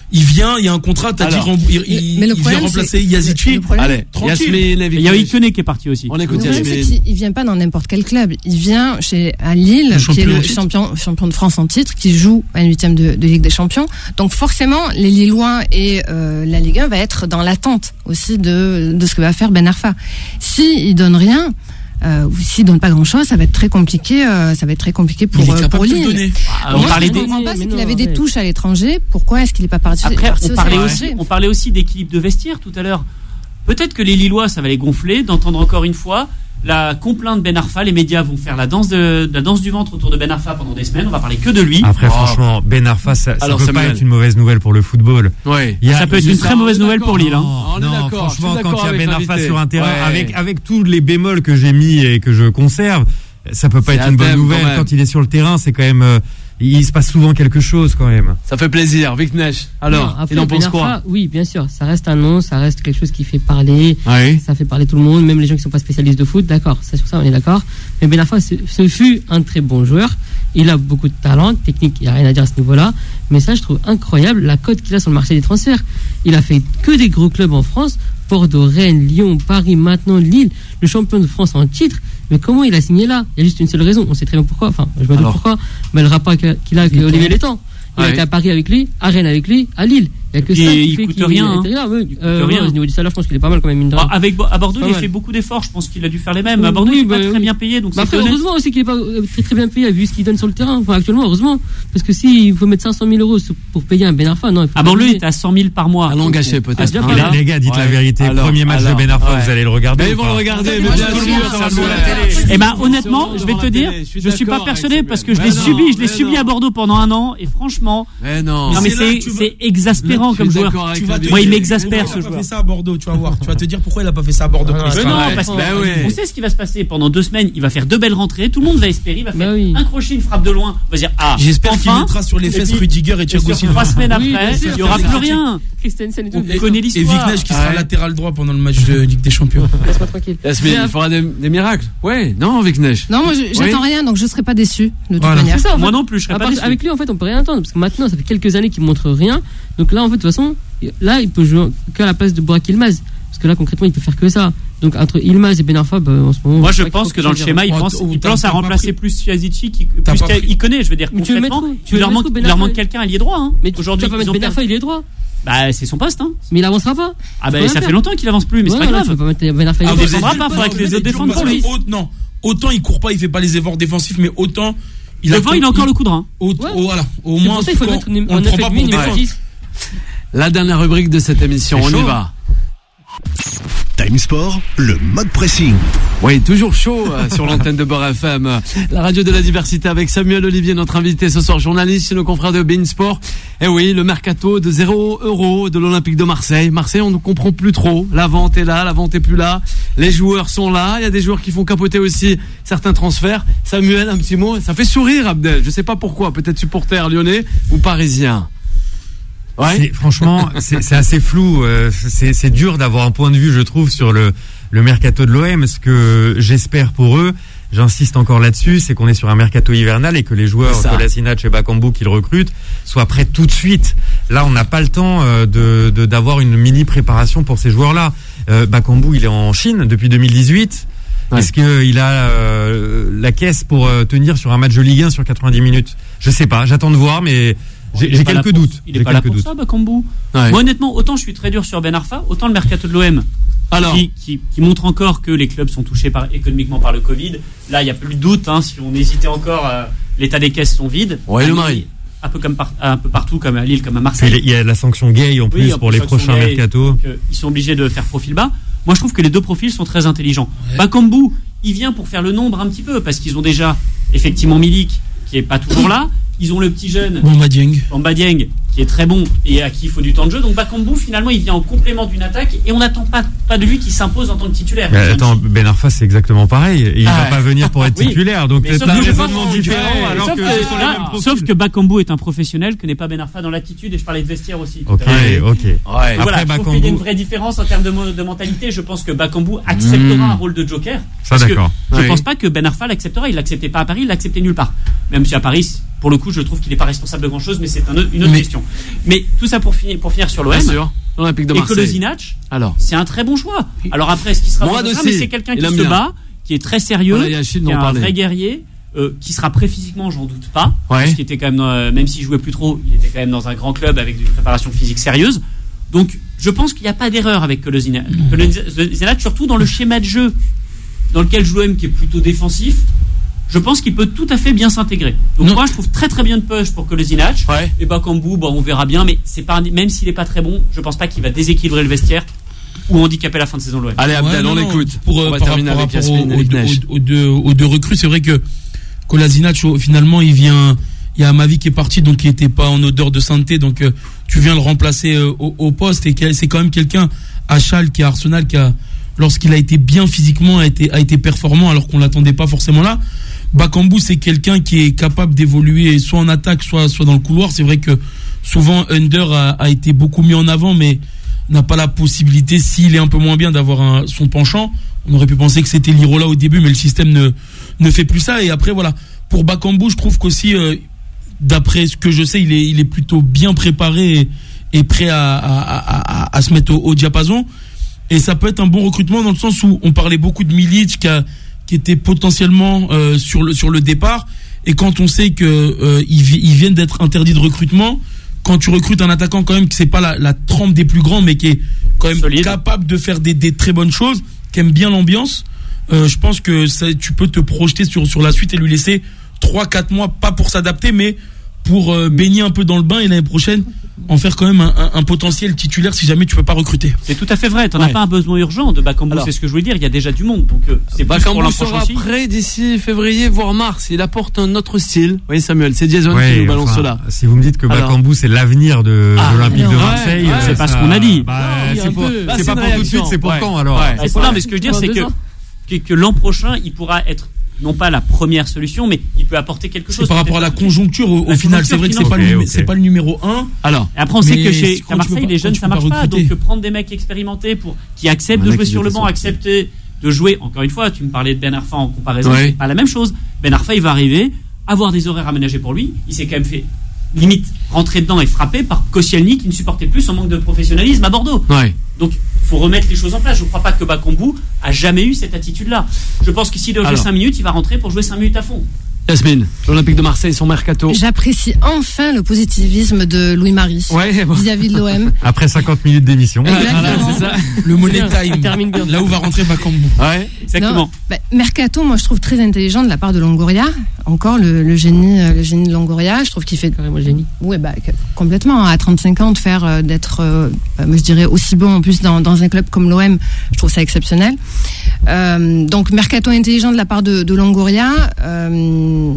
il vient, il y a un contrat, t'as Alors, dit, il, il, il vient remplacer Yazici. Allez, Yasmine, il y a Ikone qui est parti aussi. On écoute Le problème, c'est qu'il il vient pas dans n'importe quel club. Il vient chez à Lille, qui est le champion, champion de France en titre, qui joue à une huitième de, de Ligue des Champions. Donc forcément, les Lillois et euh, la Ligue un va être dans l'attente aussi de de ce que va faire Ben Arfa. Si il donne rien. Euh, ou s'il donne pas grand chose, ça va être très compliqué. Euh, ça va être très compliqué pour il est euh, pour Lille. Ah, on Moi, parlait ce que je des... comprends pas, c'est mais qu'il non, avait des ouais. touches à l'étranger. Pourquoi est-ce qu'il est pas parti Après, parti on parlait aussi, aussi, on parlait aussi d'équilibre de vestiaire tout à l'heure. Peut-être que les Lillois, ça va les gonfler d'entendre encore une fois la complainte de Ben Arfa. Les médias vont faire la danse de la danse du ventre autour de Ben Arfa pendant des semaines. On va parler que de lui. Après, Oh. franchement, Ben Arfa, ça, ça Alors, peut Samuel. pas être une mauvaise nouvelle pour le football. Ouais. Il y a- Ça peut être je- une très mauvaise on est nouvelle pour Lille. Hein. On est Non, d'accord, franchement, je suis quand d'accord il y a avec Ben Arfa l'invité. sur un terrain, Ouais. avec, avec tous les bémols que j'ai mis et que je conserve, ça peut pas C'est être un une bonne thème, nouvelle. quand même. Quand il est sur le terrain, c'est quand même, euh, il se passe souvent quelque chose quand même. Ça fait plaisir, Vic Nesh. Alors, Non, après, il en pense Ben quoi? Arfa, oui, bien sûr, ça reste un nom, ça reste quelque chose qui fait parler, Oui. ça fait parler tout le monde, même les gens qui sont pas spécialistes de foot, d'accord, c'est sur ça on est d'accord. Mais Ben Arfa, ce, ce fut un très bon joueur, il a beaucoup de talent, technique, il n'y a rien à dire à ce niveau-là, mais ça je trouve incroyable la cote qu'il a sur le marché des transferts. Il a fait que des gros clubs en France, Bordeaux, Rennes, Lyon, Paris, maintenant Lille, le champion de France en titre. Mais comment il a signé là? Il y a juste une seule raison, on sait très bien pourquoi, enfin je me demande Alors. pourquoi, mais le rapport qu'il a avec Olivier Létang. Il Ouais. a été à Paris avec lui, à Rennes avec lui, à Lille. Il n'y a que Et ça qui il fait coûte qu'il rien, est hein. intérieur, oui. Il coûte Euh, rien. ouais, au niveau du salaire, je pense qu'il est pas mal quand même, mine de rien. Ah, avec à Bordeaux, Pas il a mal. fait beaucoup d'efforts. Je pense qu'il a dû faire les mêmes. Oui, À Bordeaux, il n'est bah, pas très oui. bien payé, donc Bah c'est après, honnête. heureusement aussi qu'il est pas euh, très très bien payé vu ce qu'il donne sur le terrain. Enfin, actuellement, heureusement. Parce que s'il faut mettre cinq cent mille euros pour payer un Ben Arfa, non. Il faut Ah pas bon, lui, il abuser. est à cent mille par mois. Allons gâcher peut-être. Ah, déjà hein. pas Les, mal. les gars, dites la Ouais. vérité. Alors, Premier match alors, de Ben Arfa, ouais. vous allez le regarder. Mais ils ou vont pas le regarder, mais Bien bien sûr, sûr, ça ça va va jouer à la télé. Eh ben, honnêtement, je vais te dire, je suis pas persuadé parce que je l'ai subi, je l'ai subi à Bordeaux pendant un an et franchement, Mais non. non mais c'est là c'est que tu c'est exaspérant Je suis comme joueur. d'accord avec Tu vas la te vie. Moi, il dire, m'exaspère, pourquoi ce il a pas joueur. fait ça à Bordeaux, tu vas voir. Tu vas te dire pourquoi il a pas fait ça à Bordeaux. Ah, Chris. Mais non, Ouais. parce que Bah oui. on sait ce qui va se passer pendant deux semaines. Il va faire deux belles rentrées, tout le monde va espérer, il va faire Bah oui. un crochet, une frappe de loin. On va dire ah, J'espère qu'il enfin. mettra sur les Et fesses puis- Rudiger et Et Thiago sur Silva. trois semaines Oui, après, bien sûr, il n'y aura c'est plus ça. rien. Christensen et tout. On Et, connaît et l'histoire. Vic Nesh qui sera Ouais. latéral droit pendant le match de Ligue des Champions. Laisse-moi tranquille. Yasmine, Mais il fera des, des miracles. Ouais, non, Vic Nesh. Non, moi, je- j'attends rien, donc je serai pas déçu de toute Voilà. manière. C'est ça, en Moi fait. non plus, je serais À pas part- déçu. avec lui, en fait, on peut rien attendre parce que maintenant, ça fait quelques années qu'il montre rien. Donc là, en fait, de toute façon, là, il peut jouer qu'à la place de Burak Yilmaz. Parce que là, concrètement, il peut faire que ça. Donc, entre Yilmaz et Ben Arfa, bah, en ce moment. Moi, c'est je pas pense qu'il que faut dans le changer. schéma, il Oh, pense, t'as- il t'as- pense à t'as pas remplacer pris. plus Yazici, qui, T'as plus pas qu'il pris. connaît. Je veux dire, Mais tu veux concrètement, mettre où Tu il veux leur mettre manque, où Ben il leur Arfa manque quelqu'un allié droit. Hein. Mais tu Aujourd'hui, vas pas ils mettre ont Ben perdu- Arfa, il est droit. Bah, c'est son poste. Hein. Mais il avancera pas. Ah, bah, Ouais, ça bien. fait longtemps qu'il avance plus, mais c'est Ouais, pas là, grave. tu peux pas mettre Ben Arfa, il Ah, est vous droit. descendra pas, faudra que les autres défendent pour lui. Non, autant il court pas, il fait pas les efforts défensifs, mais autant il Devant, il a encore le coup de rein. Au, Ouais. au- voilà, au C'est moins pour ça qu'il faut le mettre on en le prend neuf et pas demi, pour numéro défendre. dix. La dernière rubrique de cette émission, C'est on y chaud. va. Time Sport, le mode pressing. Oui, toujours chaud euh, sur l'antenne de Beurre F M. La radio de la diversité avec Samuel Olivier, notre invité ce soir, journaliste chez nos confrères de Bein Sport. Et oui, le mercato de zéro euro de l'Olympique de Marseille. Marseille, on ne comprend plus trop. La vente est là, la vente est plus là. Les joueurs sont là. Il y a des joueurs qui font capoter aussi certains transferts. Samuel, un petit mot. Ça fait sourire, Abdel. Je sais pas pourquoi. Peut-être supporter lyonnais ou parisien. Ouais. C'est- franchement, c'est c'est assez flou. euh, C'est c'est dur d'avoir un point de vue, je trouve, sur le, le mercato de l'O M. Ce que j'espère pour eux, j'insiste encore là-dessus, c'est qu'on est sur un mercato hivernal et que les joueurs, C'est ça. Kolasinac et Bakambu qu'ils recrutent, soient prêts tout de suite. Là, on n'a pas le temps euh, de de- d'avoir une mini préparation pour ces joueurs-là. Euh, Bakambu, il est en Chine depuis deux mille dix-huit. Ouais. Est-ce qu'il a euh, la caisse pour euh, tenir sur un match de Ligue un sur quatre-vingt-dix minutes? Je sais pas. J'attends de voir, mais j'ai Il est j'ai pas là quelques pour- doutes. Il est J'ai pas là quelques pour doutes. ça, Bakambu. Ouais. Moi, honnêtement, autant je suis très dur sur Ben Arfa, autant le mercato de l'O M, Alors, qui, qui, qui montre encore que les clubs sont touchés par, économiquement par le Covid. Là, il n'y a plus de doute. Hein, si on hésitait encore, euh, l'état des caisses sont vides. Ouais, le À mari. Lille, Un peu comme par- un peu partout, comme à Lille, comme à Puis Marseille. il y a la sanction gay en Oui, plus en pour plus, les sanction prochains gay. mercatos. Donc, euh, ils sont obligés de faire profil bas. Moi, je trouve que les deux profils sont très intelligents. Bakambu, il vient pour faire le nombre un petit peu, parce qu'ils ont déjà effectivement Milik, qui est pas toujours là. Ils ont le petit jeune Bamba Dieng. Bamba Dieng, qui est très bon et à qui il faut du temps de jeu. Donc Bakambu, finalement, il vient en complément d'une attaque et on n'attend pas, pas de lui qui s'impose en tant que titulaire. Mais attends, Ben Arfa c'est exactement pareil. Il Ah va ouais. pas venir pour être Oui. titulaire, donc Mais c'est sauf un que je raisonnement pense- différent. Ouais, Alors sauf, que que, ce sont les là, mêmes profils. sauf que Bakambu est un professionnel, que n'est pas Ben Arfa dans l'attitude, et je parlais de vestiaire aussi. tout Ok, à l'heure. ok. ouais. Et voilà, Après, je trouve qu'il y a Bakambu- une vraie différence en termes de, mo- de mentalité. Je pense que Bakambu acceptera Mmh. un rôle de joker. Ça, Parce que d'accord. Je Oui. pense pas que Ben Arfa l'acceptera. Il l'acceptait pas à Paris, il l'acceptait nulle part. Même si à Paris, pour le coup, je trouve qu'il n'est pas responsable de grand-chose, mais c'est un autre, une autre mais... question. Mais tout ça pour finir, pour finir sur l'O M. Bien sûr. L'Olympique de Marseille. Et Kolasinac, alors, c'est un très bon choix. Alors après, est-ce qu'il sera Moi bon, aussi, mais c'est quelqu'un qui se bien. bat, qui est très sérieux, voilà, Yachid, qui est un parlait. vrai guerrier, euh, qui sera prêt physiquement, j'en doute pas. Ouais. Parce qu'il était quand même, dans, même s'il jouait plus trop, il était quand même dans un grand club avec une préparation physique sérieuse. Donc, je pense qu'il n'y a pas d'erreur avec Kolasinac. Kolasinac, surtout dans le schéma de jeu dans lequel joue l'O M, qui est plutôt défensif. Je pense qu'il peut tout à fait bien s'intégrer. Donc non. moi, je trouve très très bien de push pour Kolasinac. Ouais. Et Bakambu, bah, on verra bien, mais c'est pas, même s'il est pas très bon, je pense pas qu'il va déséquilibrer le vestiaire ou handicaper la fin de saison de l'O M. Allez, Abdel, ouais, on non, l'écoute. Pour, on va par terminer rapport, avec rapport Yasmine aux, et Neige. aux, aux, deux, aux deux recrues, c'est vrai que Kolasinac, finalement, il vient. Il y a Amavi qui est parti, donc qui était pas en odeur de sainteté, donc euh, tu viens le remplacer euh, au, au poste, et c'est quand même quelqu'un à Schalke, qui est Arsenal, qui a, lorsqu'il a été bien physiquement, a été, a été performant, alors qu'on l'attendait pas forcément là. Bakambu, c'est quelqu'un qui est capable d'évoluer soit en attaque, soit, soit dans le couloir. C'est vrai que souvent Under a, a été beaucoup mis en avant, mais n'a pas la possibilité, s'il est un peu moins bien, d'avoir un, son penchant. On aurait pu penser que c'était Lirola au début, mais le système ne, ne fait plus ça. Et après, voilà. Pour Bakambu, je trouve qu'aussi, euh, d'après ce que je sais, il est, il est plutôt bien préparé et, et prêt à, à, à, à, à se mettre au, au diapason. Et ça peut être un bon recrutement dans le sens où on parlait beaucoup de Milic, qui a, qui était potentiellement euh, sur le sur le départ, et quand on sait que euh, ils, ils viennent d'être interdits de recrutement, quand tu recrutes un attaquant quand même qui c'est pas la, la trempe des plus grands, mais qui est quand même solide, capable de faire des, des très bonnes choses, qui aime bien l'ambiance, euh, je pense que ça, tu peux te projeter sur sur la suite et lui laisser trois quatre mois, pas pour s'adapter, mais pour euh, baigner un peu dans le bain, et l'année prochaine en faire quand même un, un, un potentiel titulaire si jamais tu peux pas recruter. C'est tout à fait vrai. T'en ouais. as pas un besoin urgent de Bakambu, c'est ce que je voulais dire. Il y a déjà du monde, donc euh, c'est pas pour l'an prochain. Bakambu sera prêt d'ici février voire mars. Il apporte un autre style. Oui, Samuel, c'est Jason ouais, qui nous balance enfin, cela. Si vous me dites que Bakambu c'est l'avenir de ah, l'Olympique non, de ouais, Marseille, ouais, euh, c'est pas ça, ce qu'on a dit. Bah, non, c'est, pour, bah, c'est pas pour tout de suite, c'est pour ouais. quand alors ouais. C'est Non, mais ce que je veux dire, c'est que, que que l'an prochain, il pourra être non pas la première solution, mais il peut apporter quelque chose. Par rapport à la conjoncture, au, au final, c'est vrai que c'est pas, okay, le, okay. c'est pas le numéro un. Alors, et après, on sait que chez à Marseille, les jeunes, ça marche pas. Donc, prendre des mecs expérimentés pour qui acceptent de jouer sur le banc, accepter de jouer. Encore une fois, tu me parlais de Ben Arfa en comparaison, c'est pas la même chose. Ben Arfa, il va arriver, avoir des horaires aménagés pour lui. Il s'est quand même fait limite rentrer dedans et frapper par Koscielny qui ne supportait plus son manque de professionnalisme à Bordeaux. Ouais. Donc, faut remettre les choses en place. Je ne crois pas que Bakambu a jamais eu cette attitude-là. Je pense que s'il doit jouer cinq minutes, il va rentrer pour jouer cinq minutes à fond. Yasmine, l'Olympique de Marseille, son mercato. J'apprécie enfin le positivisme de Louis-Marie ouais, bon. vis-à-vis de l'O M. Après cinquante minutes d'émission. Voilà, c'est ça. Le money time. Là où va rentrer Bakambu. Ouais, exactement. Non, bah, mercato, moi je trouve très intelligent de la part de Longoria. Encore le, le génie, le génie de Longoria. Je trouve qu'il fait carrément génie. Ouais, bah complètement. À trente-cinq ans, de faire euh, d'être, euh, moi je dirais aussi bon en plus dans, dans un club comme l'O M, je trouve ça exceptionnel. Euh, donc mercato intelligent de la part de, de Longoria. Euh,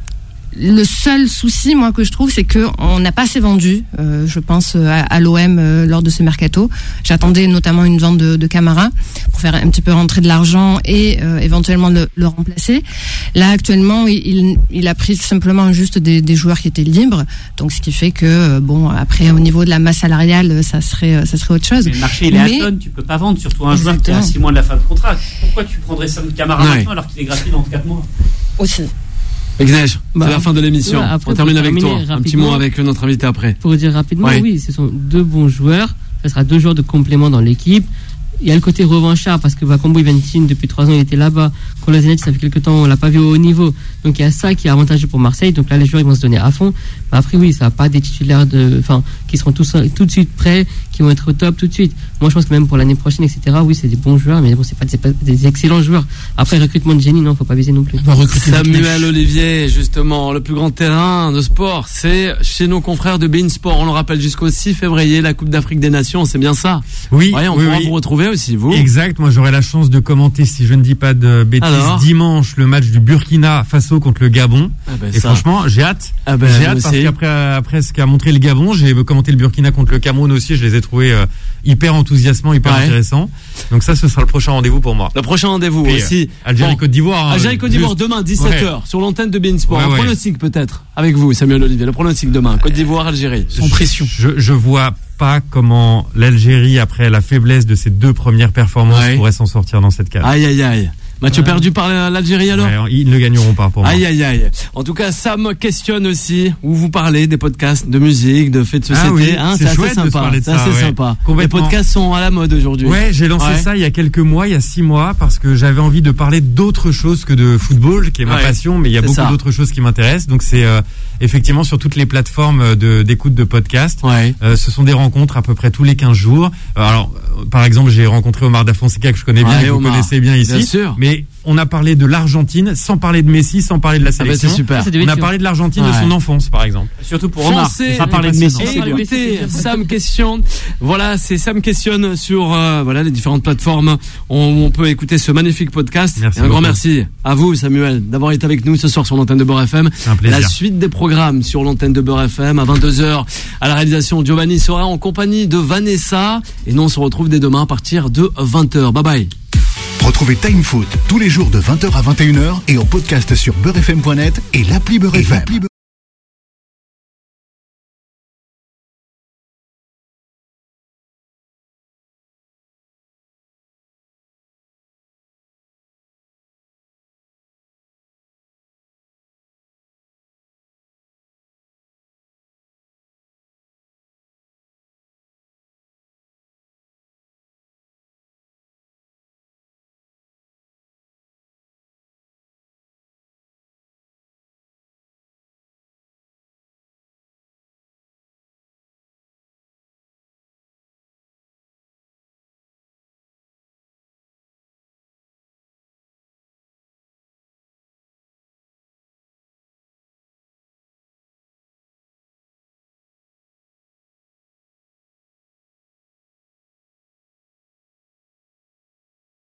Le seul souci, moi, que je trouve, c'est que on n'a pas assez vendu, euh, je pense, à, à l'O M euh, lors de ce mercato. J'attendais notamment une vente de, de Camara pour faire un petit peu rentrer de l'argent et euh, éventuellement le, le remplacer. Là, actuellement, il, il a pris simplement juste des, des joueurs qui étaient libres, donc ce qui fait que, euh, bon, après, au niveau de la masse salariale, ça serait, ça serait autre chose. Mais le marché, il est Mais... à tonne, tu peux pas vendre, surtout un Exactement. joueur qui est à six mois de la fin de contrat. Pourquoi tu prendrais ça de Camara ouais. maintenant alors qu'il est gratuit dans quatre mois? Aussi. Exnej, bah, c'est la fin de l'émission. Ouais, après, on termine avec toi. Un petit mot avec notre invité après. Pour dire rapidement, ouais. oui, ce sont deux bons joueurs. Ce sera deux joueurs de complément dans l'équipe. Il y a le côté revanchard parce que Bakambu il vient de Chine depuis trois ans, il était là-bas. Kolasinac, ça fait quelques temps, on l'a pas vu au haut niveau. Donc il y a ça qui est avantageux pour Marseille. Donc là, les joueurs ils vont se donner à fond. Mais après, oui, ça va pas des titulaires de, enfin, qui seront tous tout de suite prêts, qui vont être au top tout de suite. Moi, je pense que même pour l'année prochaine, et cetera. Oui, c'est des bons joueurs, mais bon, c'est pas, c'est pas des excellents joueurs. Après, recrutement de génie, non, faut pas viser non plus. Samuel Olivier, justement, le plus grand terrain de sport, c'est chez nos confrères de beIN Sport. On le rappelle jusqu'au six février, la Coupe d'Afrique des Nations, c'est bien ça. Oui. Ouais, on oui, pourra oui. vous retrouver aussi, vous. Exact. Moi, j'aurai la chance de commenter, si je ne dis pas de bêtises, Alors dimanche, le match du Burkina Faso contre le Gabon. Ah ben et ça. franchement, j'ai hâte. Ah ben j'ai hâte parce qu'après, après ce qu'a montré le Gabon, j'ai commenté le Burkina contre le Cameroun aussi. Je les ai trouvés euh, hyper enthousiasmants, hyper ouais. intéressants. Donc ça, ce sera le prochain rendez-vous pour moi. Le prochain rendez-vous et aussi. Euh, Algérie-Côte d'Ivoire. Hein, Algérie-Côte d'Ivoire juste... demain, dix-sept heures, ouais. sur l'antenne de beIN Sport. Ouais, un ouais. pronostic peut-être avec vous, Samuel Olivier. Le pronostic demain. Côte d'Ivoire, Algérie. Sans pression. Je, je vois pas comment l'Algérie, après la faiblesse de ses deux premières performances, ouais. pourrait s'en sortir dans cette case. Aïe, aïe, aïe. Match Ouais. perdu par l'Algérie alors. Ouais, ils ne gagneront pas pour moi. Aïe aïe aïe. En tout cas, Sam questionne aussi où vous parlez des podcasts de musique, de faits de société. Ah oui, hein, c'est c'est assez chouette de se sympa. parler de C'est ça, assez ouais. sympa. Les Complètement. podcasts sont à la mode aujourd'hui. Ouais, j'ai lancé Ouais. ça il y a quelques mois, il y a six mois, parce que j'avais envie de parler d'autre chose que de football, qui est ma Ouais. passion, mais il y a C'est beaucoup ça. d'autres choses qui m'intéressent. Donc c'est euh, effectivement sur toutes les plateformes de d'écoute de podcasts. Ouais. Euh, ce sont des rencontres à peu près tous les quinze jours. Euh, alors, euh, par exemple, j'ai rencontré Omar Da Fonseca que je connais bien, Ouais, et que vous Omar. connaissez bien ici. Bien sûr. Mais on a parlé de l'Argentine sans parler de Messi, sans parler de la Ah bah, sélection. c'est super. Ça, c'est des On a vecteurs. parlé de l'Argentine Ouais. de son enfance, par exemple. Surtout pour Omar. Foncez, On va parler de Messi, c'est dur. écoutez, Sam questionne. Voilà, c'est Sam questionne sur euh, voilà les différentes plateformes où on peut écouter ce magnifique podcast. Merci Et un grand beaucoup. merci à vous, Samuel, d'avoir été avec nous ce soir sur l'antenne de Beurre F M. C'est un plaisir. La suite des programmes sur l'antenne de Beurre F M à vingt-deux heures à la réalisation. Giovanni sera en compagnie de Vanessa et nous on se retrouve dès demain à partir de vingt heures. Bye bye. Retrouvez Time Foot tous les jours de vingt heures à vingt et une heures et en podcast sur beurre f m point net et l'appli Beurre F M.